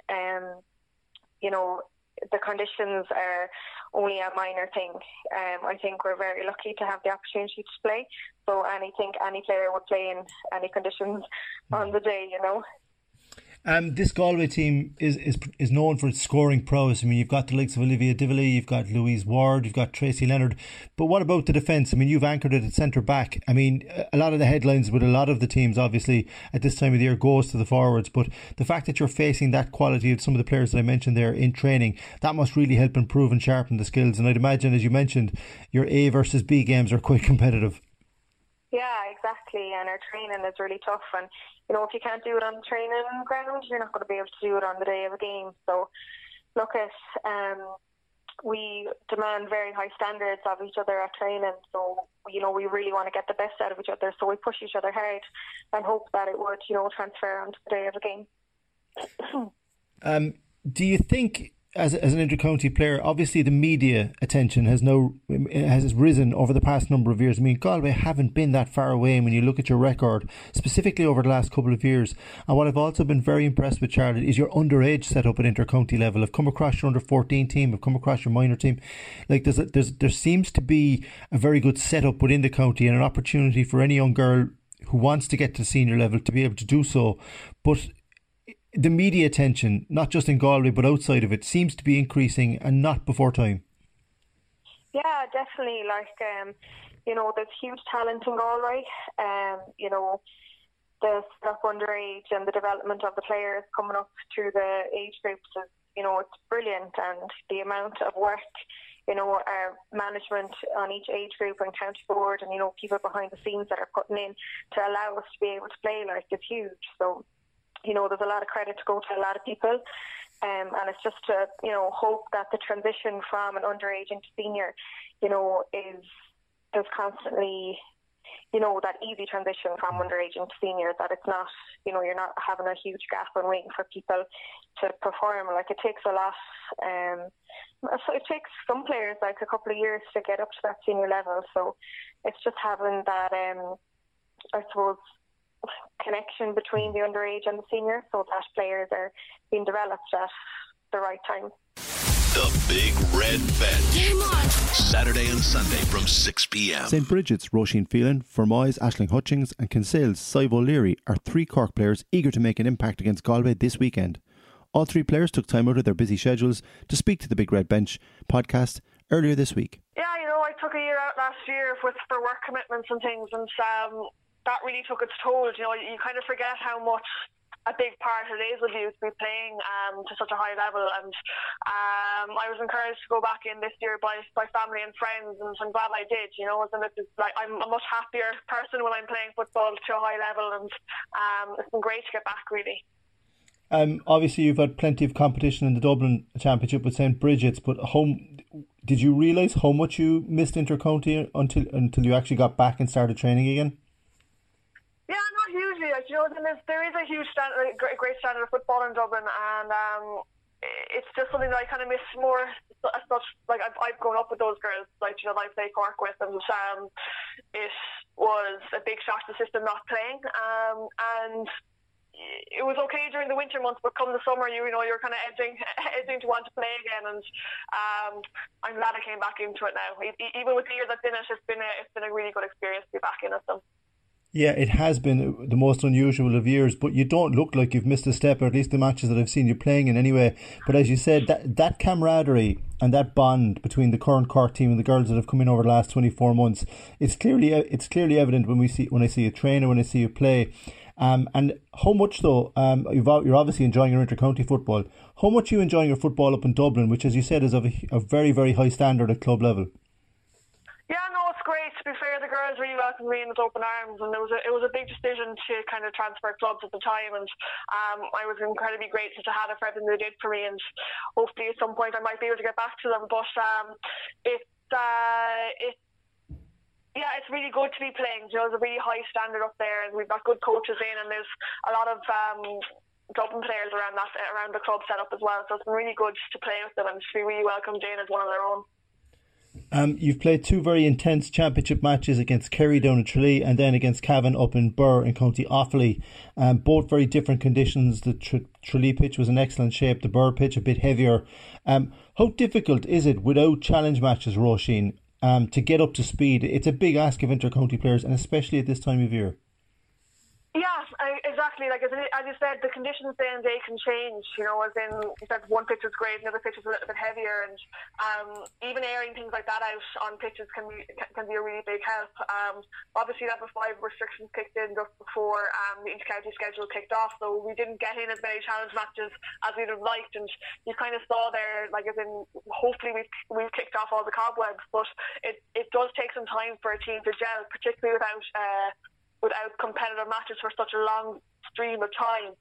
the conditions are only a minor thing. I think we're very lucky to have the opportunity to play. So any player would play in any conditions on the day, This Galway team is known for its scoring prowess. I mean, you've got the likes of Olivia Dively, you've got Louise Ward, you've got Tracy Leonard. But what about the defence? I mean, you've anchored it at centre back. I mean, a lot of the headlines with a lot of the teams, obviously, at this time of the year goes to the forwards. But the fact that you're facing that quality of some of the players that I mentioned there in training, that must really help improve and sharpen the skills. And I'd imagine, as you mentioned, your A versus B games are quite competitive. Yeah, exactly. And our training is really tough. And, if you can't do it on the training ground, you're not going to be able to do it on the day of a game. So, look we demand very high standards of each other at training. So, we really want to get the best out of each other. So we push each other hard and hope that it would, transfer onto the day of a game. Do you think, as an inter-county player, obviously the media attention has risen over the past number of years. I mean, Galway haven't been that far away when you look at your record, specifically over the last couple of years. And what I've also been very impressed with, Charlotte, is your underage setup at inter-county level. I've come across your under-14 team, I've come across your minor team. Like there seems to be a very good setup within the county and an opportunity for any young girl who wants to get to the senior level to be able to do so. But the media attention, not just in Galway but outside of it, seems to be increasing and not before time. Yeah, definitely. There's huge talent in Galway. The stuff underage and the development of the players coming up through the age groups is, it's brilliant. And the amount of work, our management on each age group and county board and, people behind the scenes that are putting in to allow us to be able to play is huge. So, there's a lot of credit to go to a lot of people. And it's just to, hope that the transition from an underage into senior, is constantly, that easy transition from underage into senior, that it's not, you're not having a huge gap and waiting for people to perform. It takes a lot. So it takes some players a couple of years to get up to that senior level. So it's just having that, I suppose, connection between the underage and the senior, so that players are being developed at the right time. The Big Red Bench, Saturday and Sunday from 6 p.m. St Bridget's Roisin Phelan, Fermoy's Aisling Hutchings and Kinsale's Sive O'Leary are three Cork players eager to make an impact against Galway this weekend. All three players took time out of their busy schedules to speak to the Big Red Bench podcast earlier this week. Yeah, I took a year out last year for work commitments and things, and that really took its toll. You kind of forget how much a big part it is of you to be playing to such a high level, and I was encouraged to go back in this year by family and friends, and I'm glad I did. And I'm a much happier person when I'm playing football to a high level, and it's been great to get back, really. Obviously you've had plenty of competition in the Dublin Championship with St. Bridget's, but did you realise how much you missed intercounty until you actually got back and started training again? Yeah, not hugely. There is a huge standard, great standard of football in Dublin, and it's just something that I kind of miss more. As such, I've grown up with those girls, I play Cork with, and it was a big shock to the system not playing, and it was okay during the winter months, but come the summer, you're kind of edging to want to play again, and I'm glad I came back into it now. Even with the year that's in it, it's been a really good experience to be back in it. Yeah, it has been the most unusual of years, but you don't look like you've missed a step, or at least the matches that I've seen you playing in anyway. But as you said, that camaraderie and that bond between the current Cork team and the girls that have come in over the last 24 months, it's clearly evident when I see you train or when I see you play. And how much though, you're obviously enjoying your inter-county football, how much are you enjoying your football up in Dublin, which as you said is of a very, very high standard at club level? Yeah, no, it's great. To be fair, the girls really welcomed me in with open arms, and it was a big decision to kind of transfer clubs at the time, and I was incredibly grateful to Hannah for everything they did for me, and hopefully at some point I might be able to get back to them. But it's really good to be playing. There's a really high standard up there, and we've got good coaches in, and there's a lot of Dublin players around the club set up as well. So it's been really good to play with them and to be really welcomed in as one of their own. You've played two very intense championship matches against Kerry down in Tralee and then against Cavan up in Birr in County Offaly. Both very different conditions. The Tralee pitch was in excellent shape, the Birr pitch a bit heavier. How difficult is it without challenge matches, Roisin, to get up to speed? It's a big ask of inter-county players, and especially at this time of year. Yeah, exactly. As you said, the conditions day and day can change. As in, you said one pitch is great, another pitch is a little bit heavier, and even airing things like that out on pitches can be a really big help. Obviously, level 5 restrictions kicked in just before the inter-county schedule kicked off, so we didn't get in as many challenge matches as we'd have liked, and you kind of saw there, hopefully we've kicked off all the cobwebs, but it does take some time for a team to gel, particularly without competitive matches for such a long stream of time,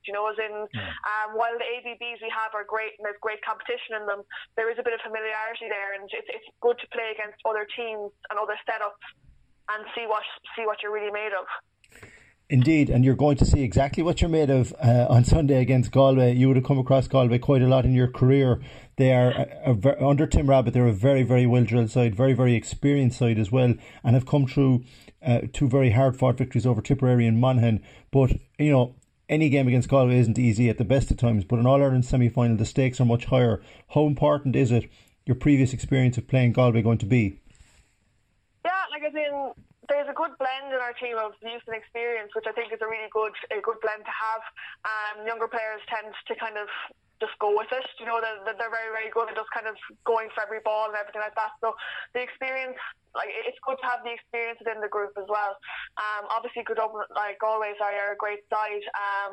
while the ABBs we have are great and there's great competition in them, there is a bit of familiarity there, and it's good to play against other teams and other setups and see what you're really made of. Indeed, and you're going to see exactly what you're made of on Sunday against Galway. You would have come across Galway quite a lot in your career. They are, under Tim Rabbitt, they're a very, very well-drilled side, very, very experienced side as well, and have come through two very hard-fought victories over Tipperary and Monaghan. But, any game against Galway isn't easy at the best of times, but in All-Ireland semi-final, the stakes are much higher. How important is it, your previous experience of playing Galway, going to be? Yeah, there's a good blend in our team of youth and experience, which I think is a good blend to have. Younger players tend to kind of just go with it. They're very, very good at just kind of going for every ball and everything like that. So the experience, it's good to have the experience within the group as well. Obviously, Galway are a great side.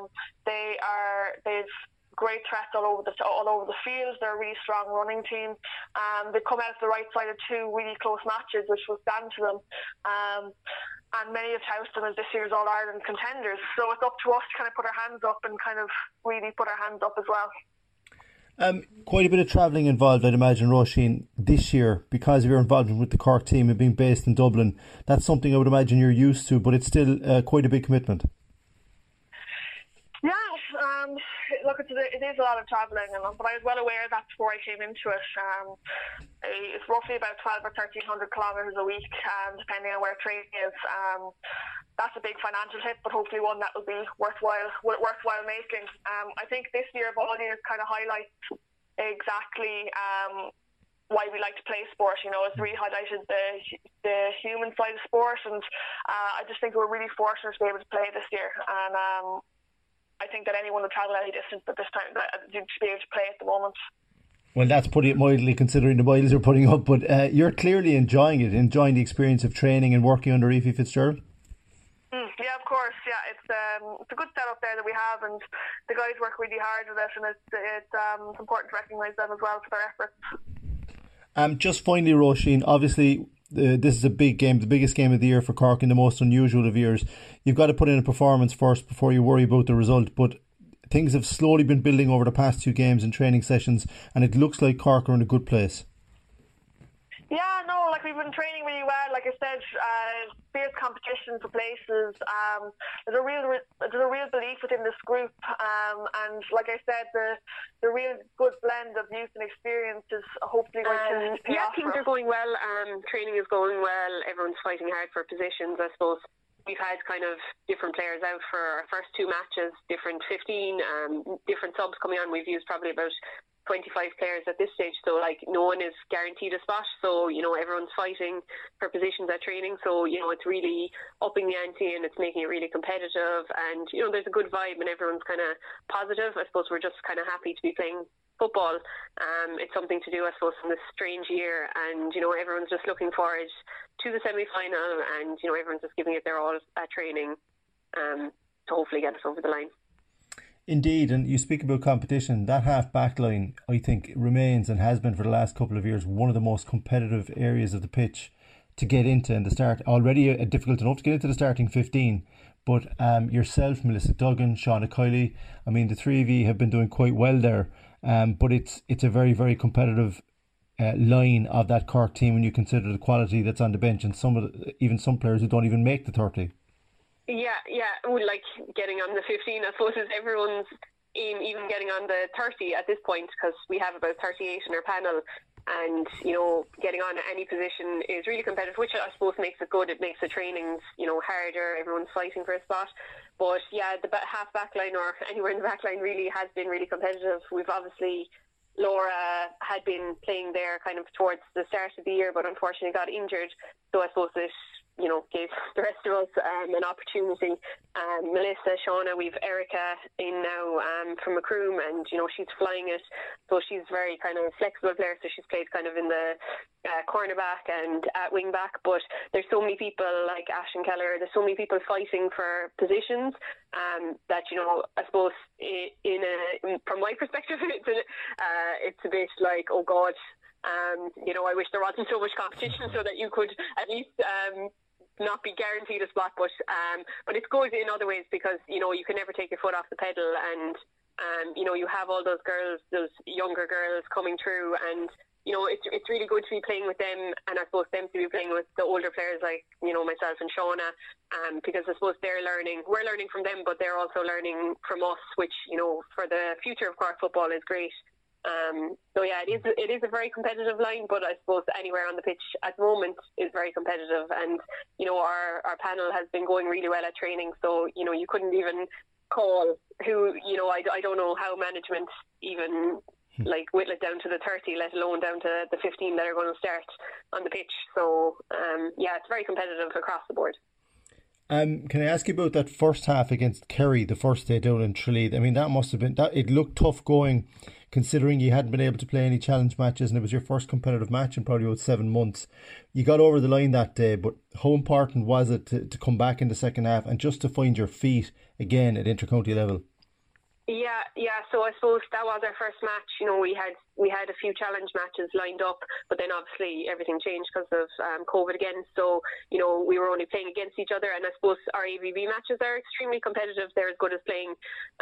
They've great threats all over the field. They're a really strong running team. They come out the right side of two really close matches, which will stand to them. And many have touted them as this year's All-Ireland contenders. So it's up to us to kind of put our hands up and kind of really put our hands up as well. Quite a bit of travelling involved, I'd imagine, Roisin, this year because of your involvement with the Cork team and being based in Dublin. That's something I would imagine you're used to, but it's still quite a big commitment. Yeah, look, it is a lot of travelling, but I was well aware of that before I came into it. It's roughly about 12 or 1,300 kilometres a week, depending on where training is. That's a big financial hit, but hopefully one that will be worthwhile making. I think this year of all years kind of highlights exactly why we like to play sport. It's really highlighted the human side of sport, and I just think we're really fortunate to be able to play this year. And I think that anyone would travel any distance at this time to be able to play at the moment. Well, that's putting it mildly, considering the miles you're putting up. But you're clearly enjoying the experience of training and working under Aoife Fitzgerald. Yeah, of course. Yeah, it's a good setup there that we have, and the guys work really hard with it, and it's important to recognise them as well for their efforts. Just finally, Roisin, obviously this is a big game, the biggest game of the year for Cork in the most unusual of years. You've got to put in a performance first before you worry about the result, but things have slowly been building over the past 2 games and training sessions, and it looks like Cork are in a good place. Yeah, no, like we've been training really well. Like I said, fierce competition for places. There's a real belief within this group, and like I said, the real good blend of youth and experience is hopefully going to pay off. Things are going well. Training is going well. Everyone's fighting hard for positions, I suppose. We've had kind of different players out for our first 2 matches, different 15, different subs coming on. We've used probably about 25 players at this stage, so like no one is guaranteed a spot, so everyone's fighting for positions at training, so it's really upping the ante and it's making it really competitive, and there's a good vibe and everyone's kind of positive. I suppose we're just kind of happy to be playing football. It's something to do, I suppose, in this strange year, and everyone's just looking forward to the semi-final, and everyone's just giving it their all at training to hopefully get us over the line. Indeed, and you speak about competition. That half-back line, I think, remains and has been for the last couple of years one of the most competitive areas of the pitch to get into in the start. Already difficult enough to get into the starting 15, but yourself, Melissa Duggan, Shauna Kiley, I mean, the 3 of you have been doing quite well there, but it's a very, very competitive line of that Cork team when you consider the quality that's on the bench, and even some players who don't even make the 30. Yeah, like getting on the 15, I suppose, is everyone's aim, even getting on the 30 at this point, because we have about 38 in our panel, and getting on at any position is really competitive, which I suppose makes it good. It makes the trainings harder. Everyone's fighting for a spot, but yeah, the half back line or anywhere in the back line really has been really competitive. We've obviously, Laura had been playing there kind of towards the start of the year, but unfortunately got injured, so I suppose it gave the rest of us an opportunity. Melissa, Shauna, we've Erica in now from Macroom, and she's flying it, so she's very kind of flexible player, so she's played kind of in the cornerback and at wing back, but there's so many people like Ashton Keller, there's so many people fighting for positions that I suppose from my perspective it's a bit like, oh God, I wish there wasn't so much competition so that you could at least not be guaranteed a spot, but it's good in other ways, because you can never take your foot off the pedal, and you have all those girls, those younger girls coming through, and it's really good to be playing with them, and I suppose them to be playing with the older players like myself and Shauna, because I suppose we're learning from them, but they're also learning from us, which for the future of Cork football is great. So yeah, it is a very competitive line, but I suppose anywhere on the pitch at the moment is very competitive, and our panel has been going really well at training, so you couldn't even call who I don't know how management even like whittle it down to the 30, let alone down to the 15 that are going to start on the pitch. So yeah, it's very competitive across the board. Can I ask you about that first half against Kerry, the first day down in Tralee? I mean, that must have been it looked tough going, considering you hadn't been able to play any challenge matches, and it was your first competitive match in probably about 7 months. You got over the line that day, but how important was it to come back in the second half and just to find your feet again at intercounty level? Yeah. So I suppose that was our first match. We had a few challenge matches lined up, but then obviously everything changed because of COVID again. So we were only playing against each other, and I suppose our AVB matches are extremely competitive. They're as good as playing,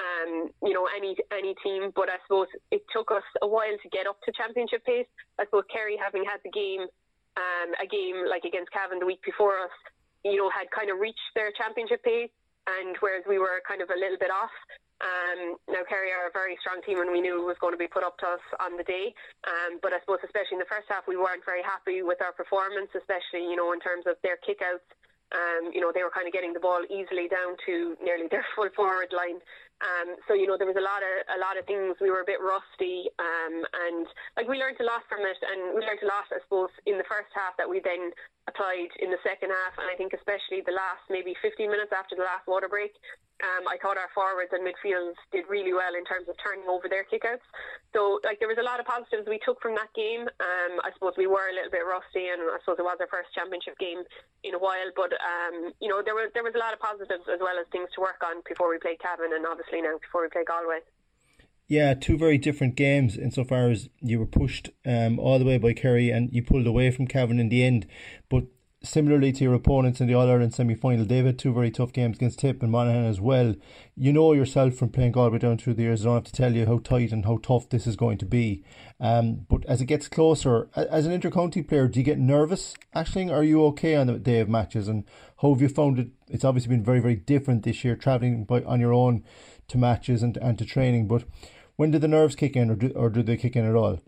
any team. But I suppose it took us a while to get up to championship pace. I suppose Kerry, having had a game like against Cavan the week before us, had kind of reached their championship pace, and whereas we were kind of a little bit off. Now Kerry are a very strong team, and we knew it was going to be put up to us on the day, but I suppose especially in the first half we weren't very happy with our performance, especially in terms of their kickouts. They were kind of getting the ball easily down to nearly their full forward line, So there was a lot of things. We were a bit rusty, and like we learned a lot from it, and we learned a lot, I suppose, in the first half that we then applied in the second half. And I think especially the last maybe 15 minutes after the last water break, I thought our forwards and midfields did really well in terms of turning over their kickouts. So like there was a lot of positives we took from that game. I suppose we were a little bit rusty, and I suppose it was our first championship game in a while. But there was a lot of positives as well as things to work on before we played Cavan, and obviously now before we play Galway. Yeah, two very different games insofar as you were pushed all the way by Kerry and you pulled away from Cavan in the end. But similarly to your opponents in the All-Ireland semi-final, they've had two very tough games against Tip and Monaghan as well. You know yourself from playing Galway down through the years, I don't have to tell you how tight and how tough this is going to be. But as it gets closer, as an inter-county player, do you get nervous, Aisling? Are you okay on the day of matches? And how have you found it? It's obviously been very, very different this year, travelling on your own to matches and to training. But when do the nerves kick in, or do they kick in at all?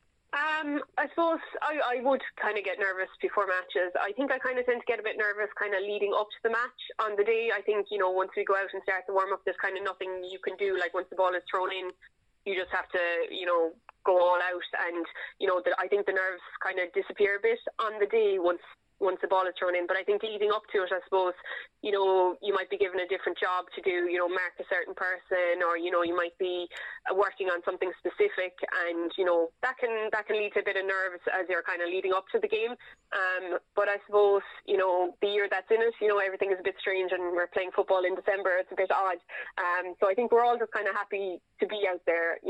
I suppose I would kind of get nervous before matches. I think I kind of tend to get a bit nervous kind of leading up to the match. On the day, I think, once we go out and start the warm-up, there's kind of nothing you can do. Like once the ball is thrown in, you just have to, go all out. And, I think the nerves kind of disappear a bit on the day once the ball is thrown in. But I think leading up to it, I suppose, you might be given a different job to do, mark a certain person, or, you might be working on something specific, and, that can lead to a bit of nerves as you're kind of leading up to the game. But I suppose, the year that's in it, everything is a bit strange, and we're playing football in December. It's a bit odd. So I think we're all just kind of happy to be out there.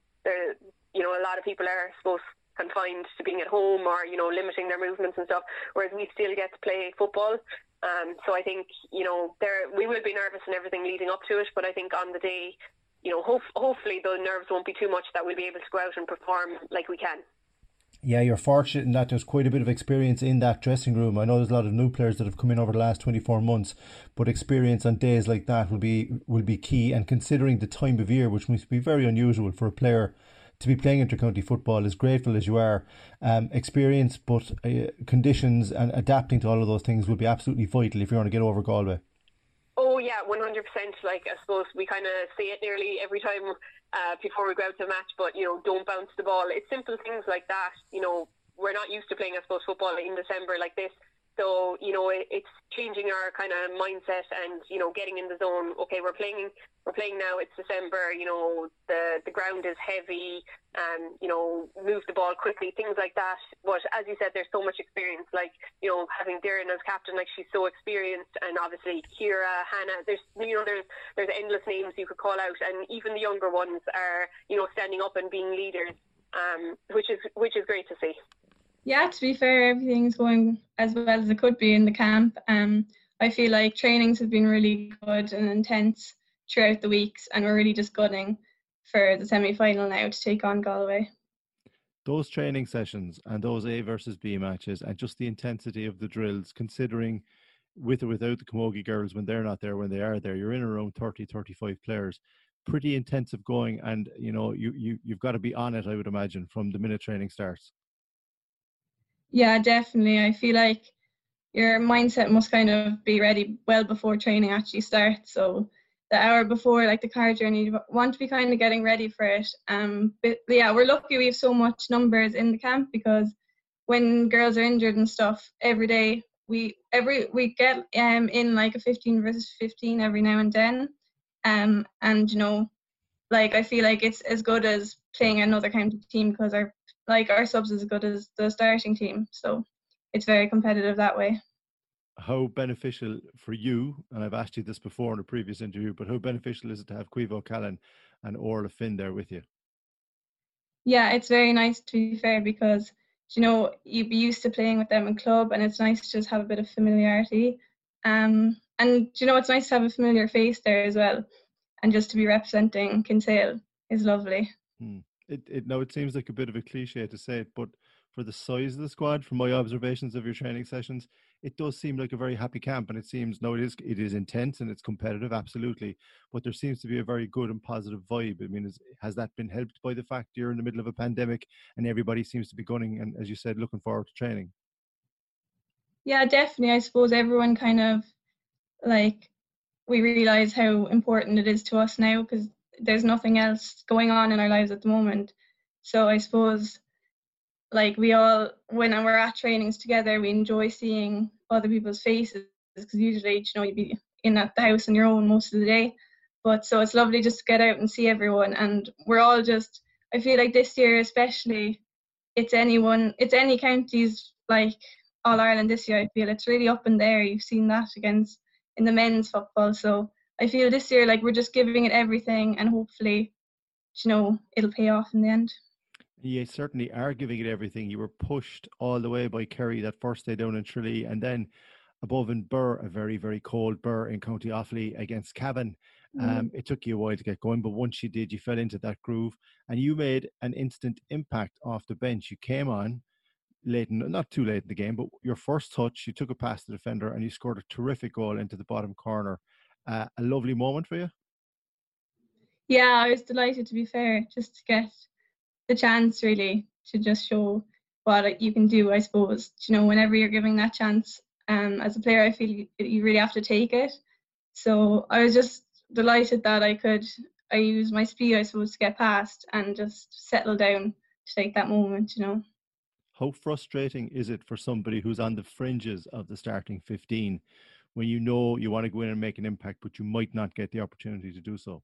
A lot of people are, I suppose, confined to being at home or, limiting their movements and stuff, whereas we still get to play football. So I think, we will be nervous and everything leading up to it, but I think on the day, hopefully the nerves won't be too much, that we'll be able to go out and perform like we can. Yeah, you're fortunate in that there's quite a bit of experience in that dressing room. I know there's a lot of new players that have come in over the last 24 months, but experience on days like that will be key. And considering the time of year, which must be very unusual for a player to be playing inter-county football, as grateful as you are, experience, but conditions and adapting to all of those things will be absolutely vital if you're going to get over Galway. Oh yeah, 100%. Like, I suppose we kind of say it nearly every time before we go out to a match, but, don't bounce the ball. It's simple things like that. We're not used to playing, I suppose, football in December like this. So, it's changing our kind of mindset and, getting in the zone. Okay, we're playing now, it's December, the ground is heavy, move the ball quickly, things like that. But as you said, there's so much experience, like, having Darren as captain, like, she's so experienced, and obviously Ciara, Hannah, there's endless names you could call out, and even the younger ones are, standing up and being leaders, which is great to see. Yeah, to be fair, everything's going as well as it could be in the camp. I feel like trainings have been really good and intense throughout the weeks, and we're really just gunning for the semi-final now to take on Galway. Those training sessions and those A versus B matches and just the intensity of the drills, considering with or without the Camogie girls, when they're not there, when they are there, you're in around 30-35 players. Pretty intensive going, and you've got to be on it, I would imagine, from the minute training starts. Yeah, definitely. I feel like your mindset must kind of be ready well before training actually starts. So the hour before, like the car journey, you want to be kind of getting ready for it. But yeah, we're lucky we have so much numbers in the camp, because when girls are injured and stuff, every day we get in like a 15 versus 15 every now and then. And like, I feel like it's as good as playing another county team, because our subs is as good as the starting team, so it's very competitive that way. How beneficial for you, and I've asked you this before in a previous interview, but how beneficial is it to have Caoimhe O'Callaghan and Orla Finn there with you? Yeah, it's very nice, to be fair, because you'd be used to playing with them in club, and it's nice to just have a bit of familiarity. And it's nice to have a familiar face there as well, and just to be representing Kinsale is lovely. It seems like a bit of a cliche to say it, but for the size of the squad, from my observations of your training sessions, it does seem like a very happy camp. And it seems, it is intense and it's competitive, absolutely, but there seems to be a very good and positive vibe. I mean, has that been helped by the fact you're in the middle of a pandemic and everybody seems to be gunning and, as you said, looking forward to training? Yeah, definitely. I suppose everyone kind of, like, we realise how important it is to us now, because there's nothing else going on in our lives at the moment. So I suppose, like, we all, when we're at trainings together, we enjoy seeing other people's faces, because usually, you'd be in at the house on your own most of the day. But so it's lovely just to get out and see everyone. And we're all just, I feel like this year especially, it's any counties, like All Ireland this year. I feel it's really up in there. You've seen that in the men's football. So I feel this year, like, we're just giving it everything, and hopefully, it'll pay off in the end. You certainly are giving it everything. You were pushed all the way by Kerry that first day down in Tralee, and then above in Birr, a very, very cold Birr in County Offaly against Cavan. It took you a while to get going, but once you did, you fell into that groove, and you made an instant impact off the bench. You came on not too late in the game, but your first touch, you took a past the defender and you scored a terrific goal into the bottom corner. A lovely moment for you? Yeah, I was delighted, to be fair, just to get the chance, really, to just show what you can do, I suppose. Whenever you're giving that chance, as a player, I feel you really have to take it. So I was just delighted that I used my speed, I suppose, to get past and just settle down to take that moment, How frustrating is it for somebody who's on the fringes of the starting 15 when you know you want to go in and make an impact, but you might not get the opportunity to do so?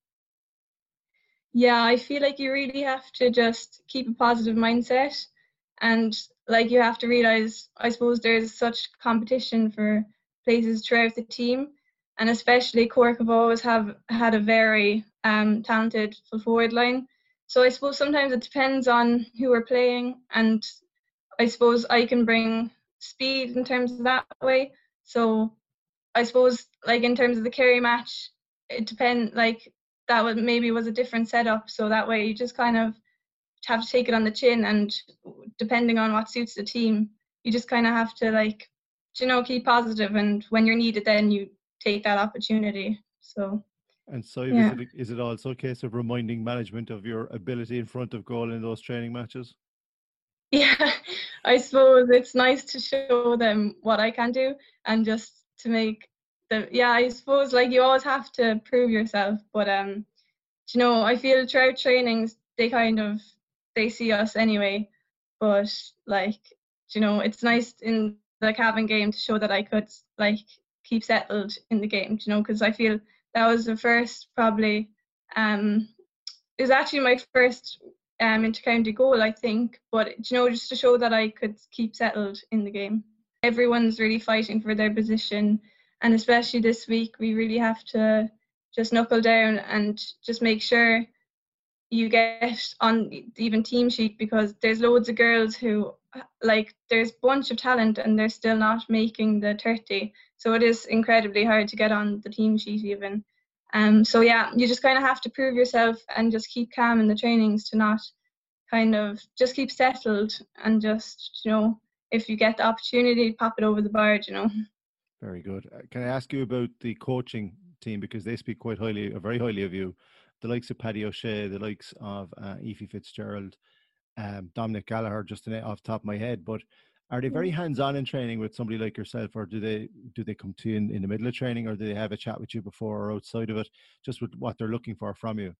Yeah, I feel like you really have to just keep a positive mindset, and like, you have to realise, I suppose, there's such competition for places throughout the team, and especially Cork have always had a very talented full forward line. So I suppose sometimes it depends on who we're playing, and I suppose I can bring speed in terms of that way. So I suppose, like, in terms of the Kerry match, it depends, like, that was a different setup. So that way you just kind of have to take it on the chin, and depending on what suits the team, you just kind of have to, like, keep positive, and when you're needed, then you take that opportunity. So. And so yeah. Is it also a case of reminding management of your ability in front of goal in those training matches? Yeah, I suppose it's nice to show them what I can do, and just to make them, I suppose, like, you always have to prove yourself. But I feel throughout trainings they see us anyway. But, like, it's nice in the Cavan game to show that I could, like, keep settled in the game, because I feel that was the first, probably, it was actually my first inter-county goal, I think. But, just to show that I could keep settled in the game. Everyone's really fighting for their position, and especially this week, we really have to just knuckle down and just make sure you get on the even team sheet, because there's loads of girls who, like, there's a bunch of talent and they're still not making the 30. So it is incredibly hard to get on the team sheet even. So yeah, you just kind of have to prove yourself and just keep calm in the trainings, to not kind of just keep settled, and just, if you get the opportunity, pop it over the bar, Very good. Can I ask you about the coaching team, because they speak very highly of you? The likes of Paddy O'Shea, the likes of Aoife Fitzgerald, Dominic Gallagher, just off the top of my head. But are they very hands-on in training with somebody like yourself, or do they come to you in the middle of training, or do they have a chat with you before or outside of it, just with what they're looking for from you?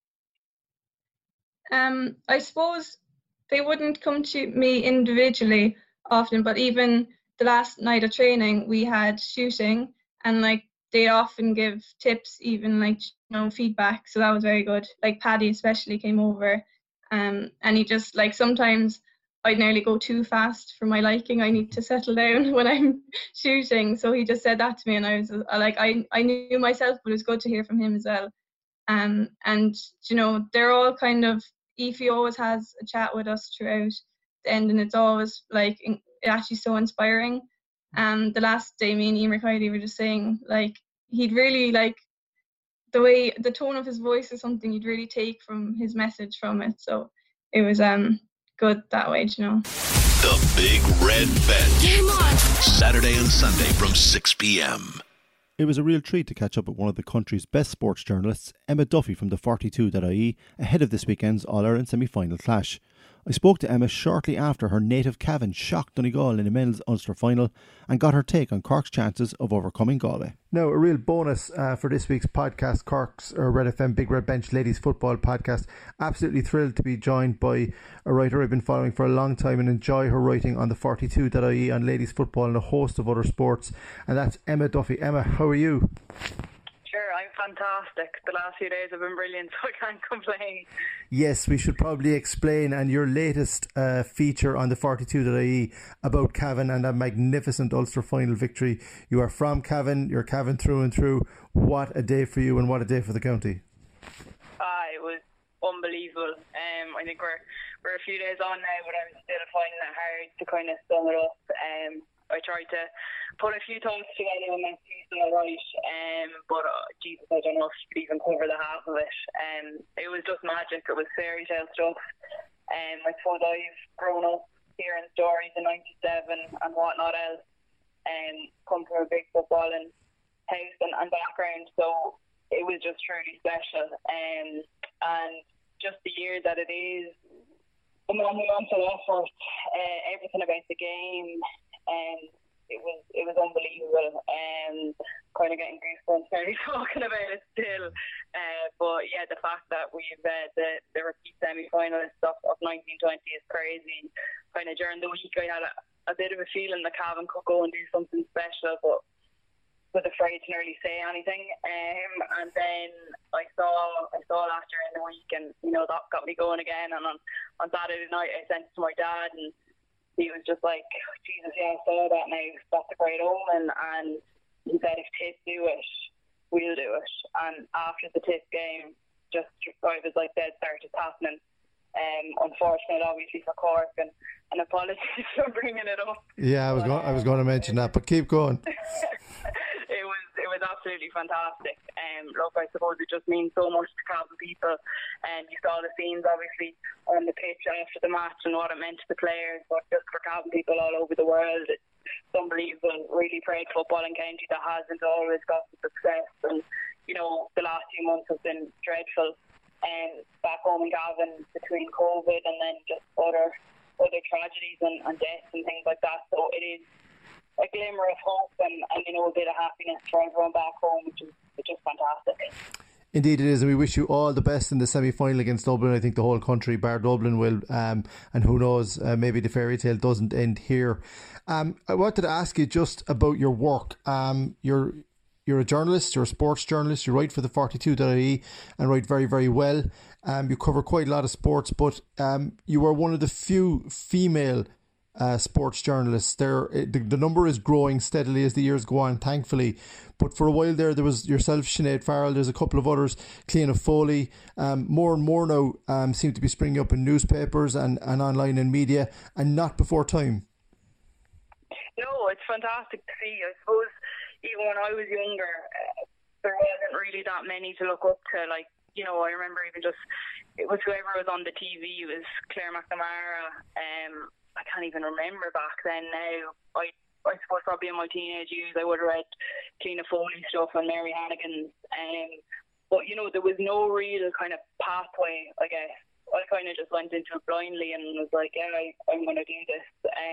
I suppose they wouldn't come to me individually often, but even the last night of training, we had shooting, and, like, they often give tips, even, like, feedback. So that was very good. Like, Paddy especially came over, and he just, like, sometimes I'd nearly go too fast for my liking. I need to settle down when I'm shooting. So he just said that to me, and I was like, I knew myself, but it was good to hear from him as well. And they're all kind of, Aoife always has a chat with us throughout the end, and it's always, like, actually so inspiring. The last day, me and Emer Kiley were just saying, like, he'd really, like, the tone of his voice is something you'd really take from his message from it. So it was good that way, The Big Red Bench. Game on. Saturday and Sunday from 6 p.m. It was a real treat to catch up with one of the country's best sports journalists, Emma Duffy from the 42.ie, ahead of this weekend's All-Ireland semi-final clash. I spoke to Emma shortly after her native Cavan shocked Donegal in the men's Ulster final and got her take on Cork's chances of overcoming Galway. Now, a real bonus for this week's podcast, Cork's Red FM Big Red Bench Ladies Football Podcast. Absolutely thrilled to be joined by a writer I've been following for a long time and enjoy her writing on the 42.ie on ladies football and a host of other sports. And that's Emma Duffy. Emma, how are you? Sure, I'm fantastic. The last few days have been brilliant, so I can't complain. Yes, we should probably explain, and your latest feature on the 42.ie about Cavan and a magnificent Ulster final victory. You are from Cavan, you're Cavan through and through. What a day for you and what a day for the county. It was unbelievable. I think we're a few days on now, but I'm still finding it hard to kind of sum it up. I tried to put a few thoughts together and make things all right, but Jesus, I don't know if you could even cover the half of it. It was just magic. It was fairy tale stuff. I suppose I've grown up hearing stories in '97 and whatnot else, come from a big footballing house and background, so it was just truly special. And just the year that it is, the monumental effort, everything about the game. It was unbelievable. Kind of getting goosebumps now talking about it still. But yeah, the fact that we've the repeat semi-finalists of 1920 is crazy. Kind of during the week, I had a bit of a feeling that Cavan could go and do something special, but was afraid to nearly say anything. And then I saw that during the week, and that got me going again. And on Saturday night, I sent it to my dad, and he was just like, Jesus, yeah, I saw that now. That's a great omen. And he said, if Tiff do it, we'll do it. And after the Tiff game, I was like, dead start, it's happening. Unfortunate, obviously, for Cork, and apologies for bringing it up. Yeah, I was going to mention that, but keep going. It was absolutely fantastic. Look, I suppose it just means so much to Cavan people. And you saw the scenes, obviously, on the pitch after the match and what it meant to the players. But just for Cavan people all over the world, it's unbelievable. Really proud footballing county that hasn't always got the success. And, the last few months have been dreadful. Back home in Cavan between COVID and then just other tragedies and deaths and things like that. So it is a glimmer of hope and a bit of happiness for everyone back home, which is just fantastic. Indeed it is, and we wish you all the best in the semi-final against Dublin. I think the whole country, bar Dublin, will, and who knows, maybe the fairy tale doesn't end here. I wanted to ask you just about your work. You're a journalist, you're a sports journalist, you write for the 42.ie and write very, very well. You cover quite a lot of sports, but you are one of the few female sports journalists. The number is growing steadily as the years go on, thankfully. But for a while there was yourself, Sinead Farrell, there's a couple of others, Cleana Foley. More and more now seem to be springing up in newspapers and online and media, and not before time. No, it's fantastic to see. I suppose even when I was younger, there wasn't really that many to look up to. I remember even it was whoever was on the TV. It was Claire McNamara. I can't even remember back then now. I suppose probably in my teenage years I would have read Cleana Foley stuff and Mary Hannigan's. But there was no real kind of pathway, I guess. I kind of just went into it blindly and was like, yeah, I'm going to do this.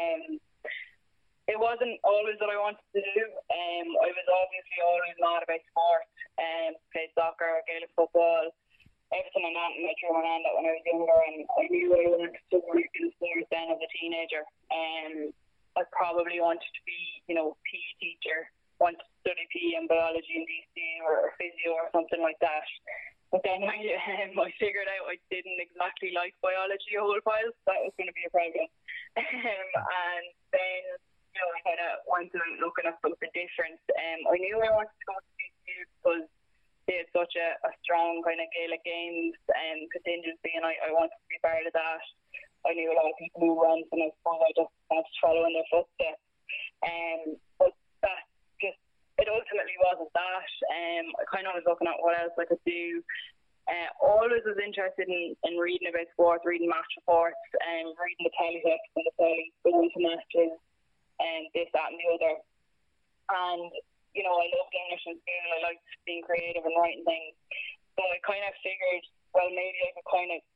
It wasn't always what I wanted to do. I was obviously always mad about sport. Played soccer, Gaelic football, everything and that, and I threw my hand out when I was younger, and I knew I wanted to work in sport then as a teenager. I probably wanted to be, PE teacher, wanted to study PE and biology in DC or physio or something like that. But then I figured out I didn't exactly like biology a whole pile, so that was going to be a problem. And then I kind of went out looking at something different. I knew I wanted to go to DC because they had such a strong kind of Gaelic games contingency, and I wanted to be part of that. I knew a lot of people who went, and I suppose I just wanted to follow in their footsteps. But that it ultimately wasn't that. I kind of was looking at what else I could do. Always was interested in reading about sports, reading match reports, reading the teletext and the telly, going to matches, and this, that and the other. And, I loved English in school. I liked being creative and writing things. So I kind of figured, well, maybe I could kind of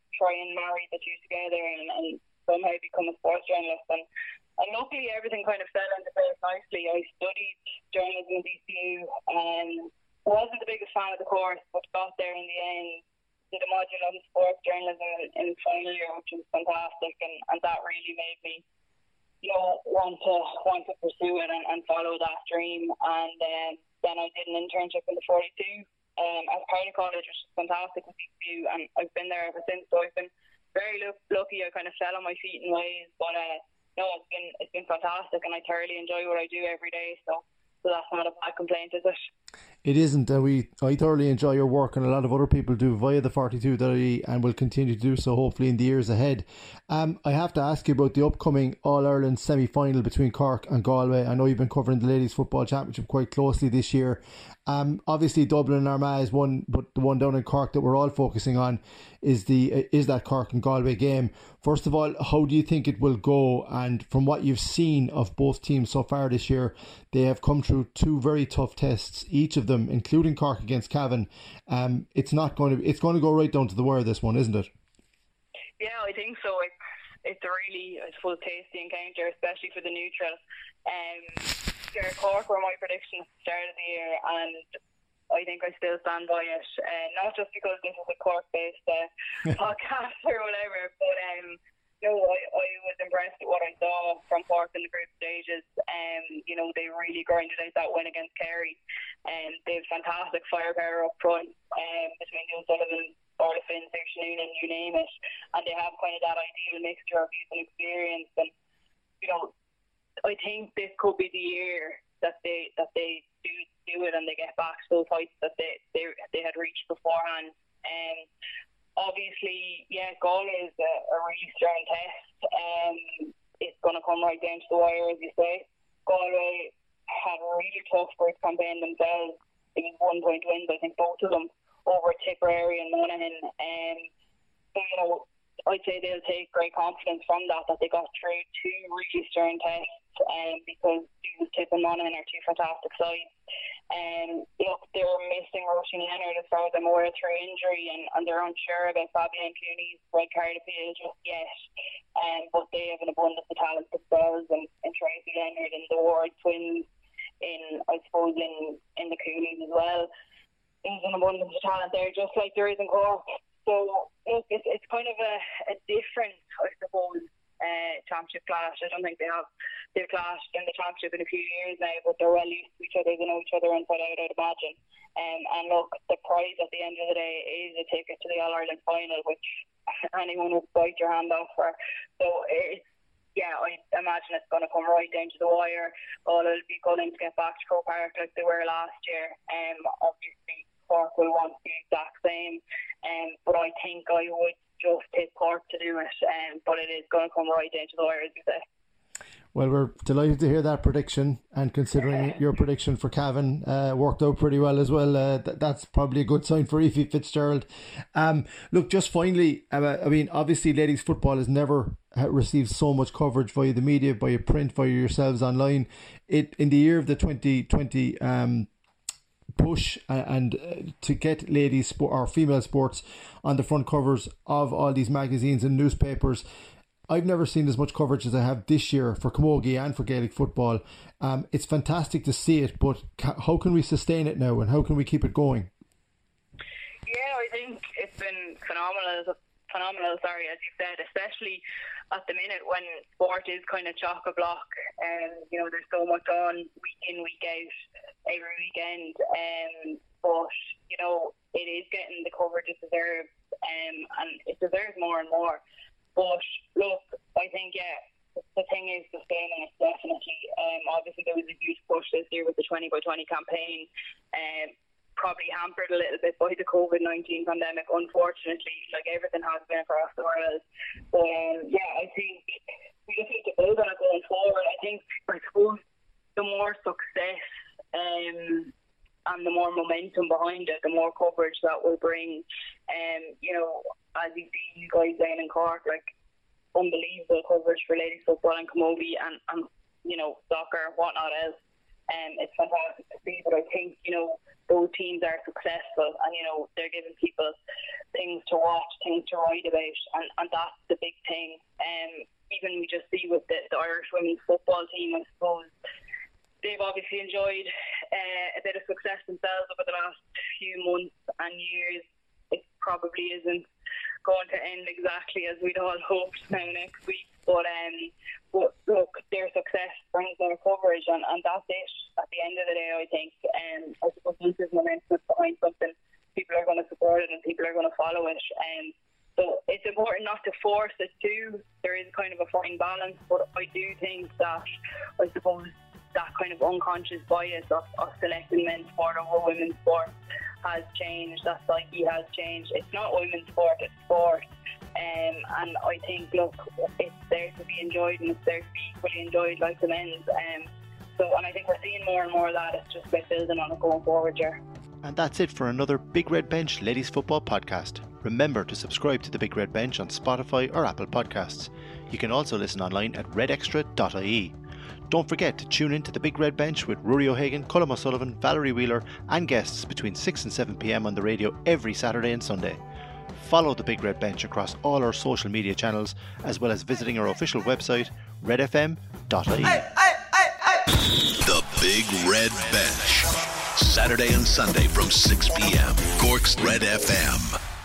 try and marry the two together and somehow become a sports journalist. And luckily everything kind of fell into place nicely. I studied journalism at DCU and wasn't the biggest fan of the course, but got there in the end. Did a module on sports journalism in final year, which was fantastic, and that really made me, want to pursue it and follow that dream. And then I did an internship in the 42 as part of college, which was fantastic with DCU, and I've been there ever since. So I've been very lucky. I kind of fell on my feet in ways, but it's been fantastic, and I thoroughly enjoy what I do every day. So that's not a bad complaint, is it? It isn't. I thoroughly enjoy your work, and a lot of other people do via the 42.ie and will continue to do so hopefully in the years ahead. I have to ask you about the upcoming All-Ireland semi-final between Cork and Galway. I know you've been covering the Ladies Football Championship quite closely this year. Obviously Dublin and Armagh is one, but the one down in Cork that we're all focusing on is that Cork and Galway game. First of all, how do you think it will go? And from what you've seen of both teams so far this year, they have come through two very tough tests, each of them, including Cork against Cavan. It's going to go right down to the wire, this one, isn't it? Yeah, I think so. It's a really, I suppose, tasty encounter, especially for the neutral. Cork were my prediction at the start of the year, and I think I still stand by it. Not just because this is a Cork-based podcast or whatever, but I was impressed with what I saw from Cork in the group stages. They really grinded out that win against Kerry, and they have fantastic firepower up front between Neil Sullivan, Orla Finn, Saoirse Noonan, you name it, and they have kind of that ideal mixture of youth and experience. And I think this could be the year that they do it and they get back to those heights that they had reached beforehand. Obviously, Galway is a really strong test. It's going to come right down to the wire, as you say. Galway had a really tough group campaign themselves. It was 1 point wins, I think, both of them over Tipperary and Monaghan. I'd say they'll take great confidence from that they got through two really stern tests, because Tip and Monaghan are two fantastic sides. They're missing Roisin Leonard as far as I'm aware through injury, and they're unsure about Fabienne Cooney's red card appeal just yet. But they have an abundance of talent themselves, and Tracy Leonard and the Ward twins in the Coonies as well. There's an abundance of talent there, just like there is in Cork. So it's kind of a different, I suppose, championship clash. I don't think they've clashed in the championship in a few years now, but they're well used to each other. They know each other inside out, I'd imagine. And look, the prize at the end of the day is a ticket to the All-Ireland final, which anyone would bite your hand off for. So I imagine it's going to come right down to the wire. All will be gunning to get back to Croke Park like they were last year. Obviously Cork will want the exact same, but I think I would just tip Cork to do it, but it is going to come right down to the wire, as you say. Well, we're delighted to hear that prediction, and considering your prediction for Cavan worked out pretty well as well, that's probably a good sign for Aoife Fitzgerald. Look, just finally, obviously ladies football has never received so much coverage via the media, via print, via yourselves online. In the year of the 2020 push and to get ladies or female sports on the front covers of all these magazines and newspapers, I've never seen as much coverage as I have this year for camogie and for Gaelic football. It's fantastic to see it, but how can we sustain it now, and how can we keep it going? Yeah, I think it's been phenomenal, as you said, especially at the minute when sport is kind of chock-a-block, and there's so much on week in, week out, every weekend, but it is getting the coverage it deserves, and it deserves more and more. But look, I think the thing is sustaining it, definitely. Obviously there was a huge push this year with the 20 by 20 campaign, probably hampered a little bit by the COVID-19 pandemic, unfortunately, like everything has been across the world. But I think we just need to build on it going forward. I suppose the more success and the more momentum behind it, the more coverage that will bring. As you see you guys down in Cork, like unbelievable coverage for ladies football and camogie and soccer, whatnot else. It's fantastic to see, but I think, those teams are successful and, they're giving people things to watch, things to write about, and that's the big thing. Even we just see with the Irish women's football team, I suppose, they've obviously enjoyed a bit of success themselves over the last few months and years. It probably isn't going to end exactly as we'd all hoped now next week, but look, their success brings more coverage, and that's it at the end of the day. I think I suppose once there's momentum behind something, people are going to support it and people are going to follow it. So it's important not to force it too. There is kind of a fine balance, but I do think that, I suppose, that kind of unconscious bias of selecting men's sport over women's sport has changed. That psyche has changed. It's not women's sport, it's sport. And I think, look, it's there to be enjoyed and it's there to be equally enjoyed like the men's. And I think we're seeing more and more of that. It's just about building on it going forward, Ger. And that's it for another Big Red Bench Ladies Football podcast. Remember to subscribe to the Big Red Bench on Spotify or Apple Podcasts. You can also listen online at redextra.ie. Don't forget to tune in to the Big Red Bench with Rory O'Hagan, Colm O'Sullivan, Valerie Wheeler and guests between 6 and 7 p.m. on the radio every Saturday and Sunday. Follow the Big Red Bench across all our social media channels, as well as visiting our official website, redfm.ie. The Big Red Bench. Saturday and Sunday from 6 p.m. Cork's Red FM.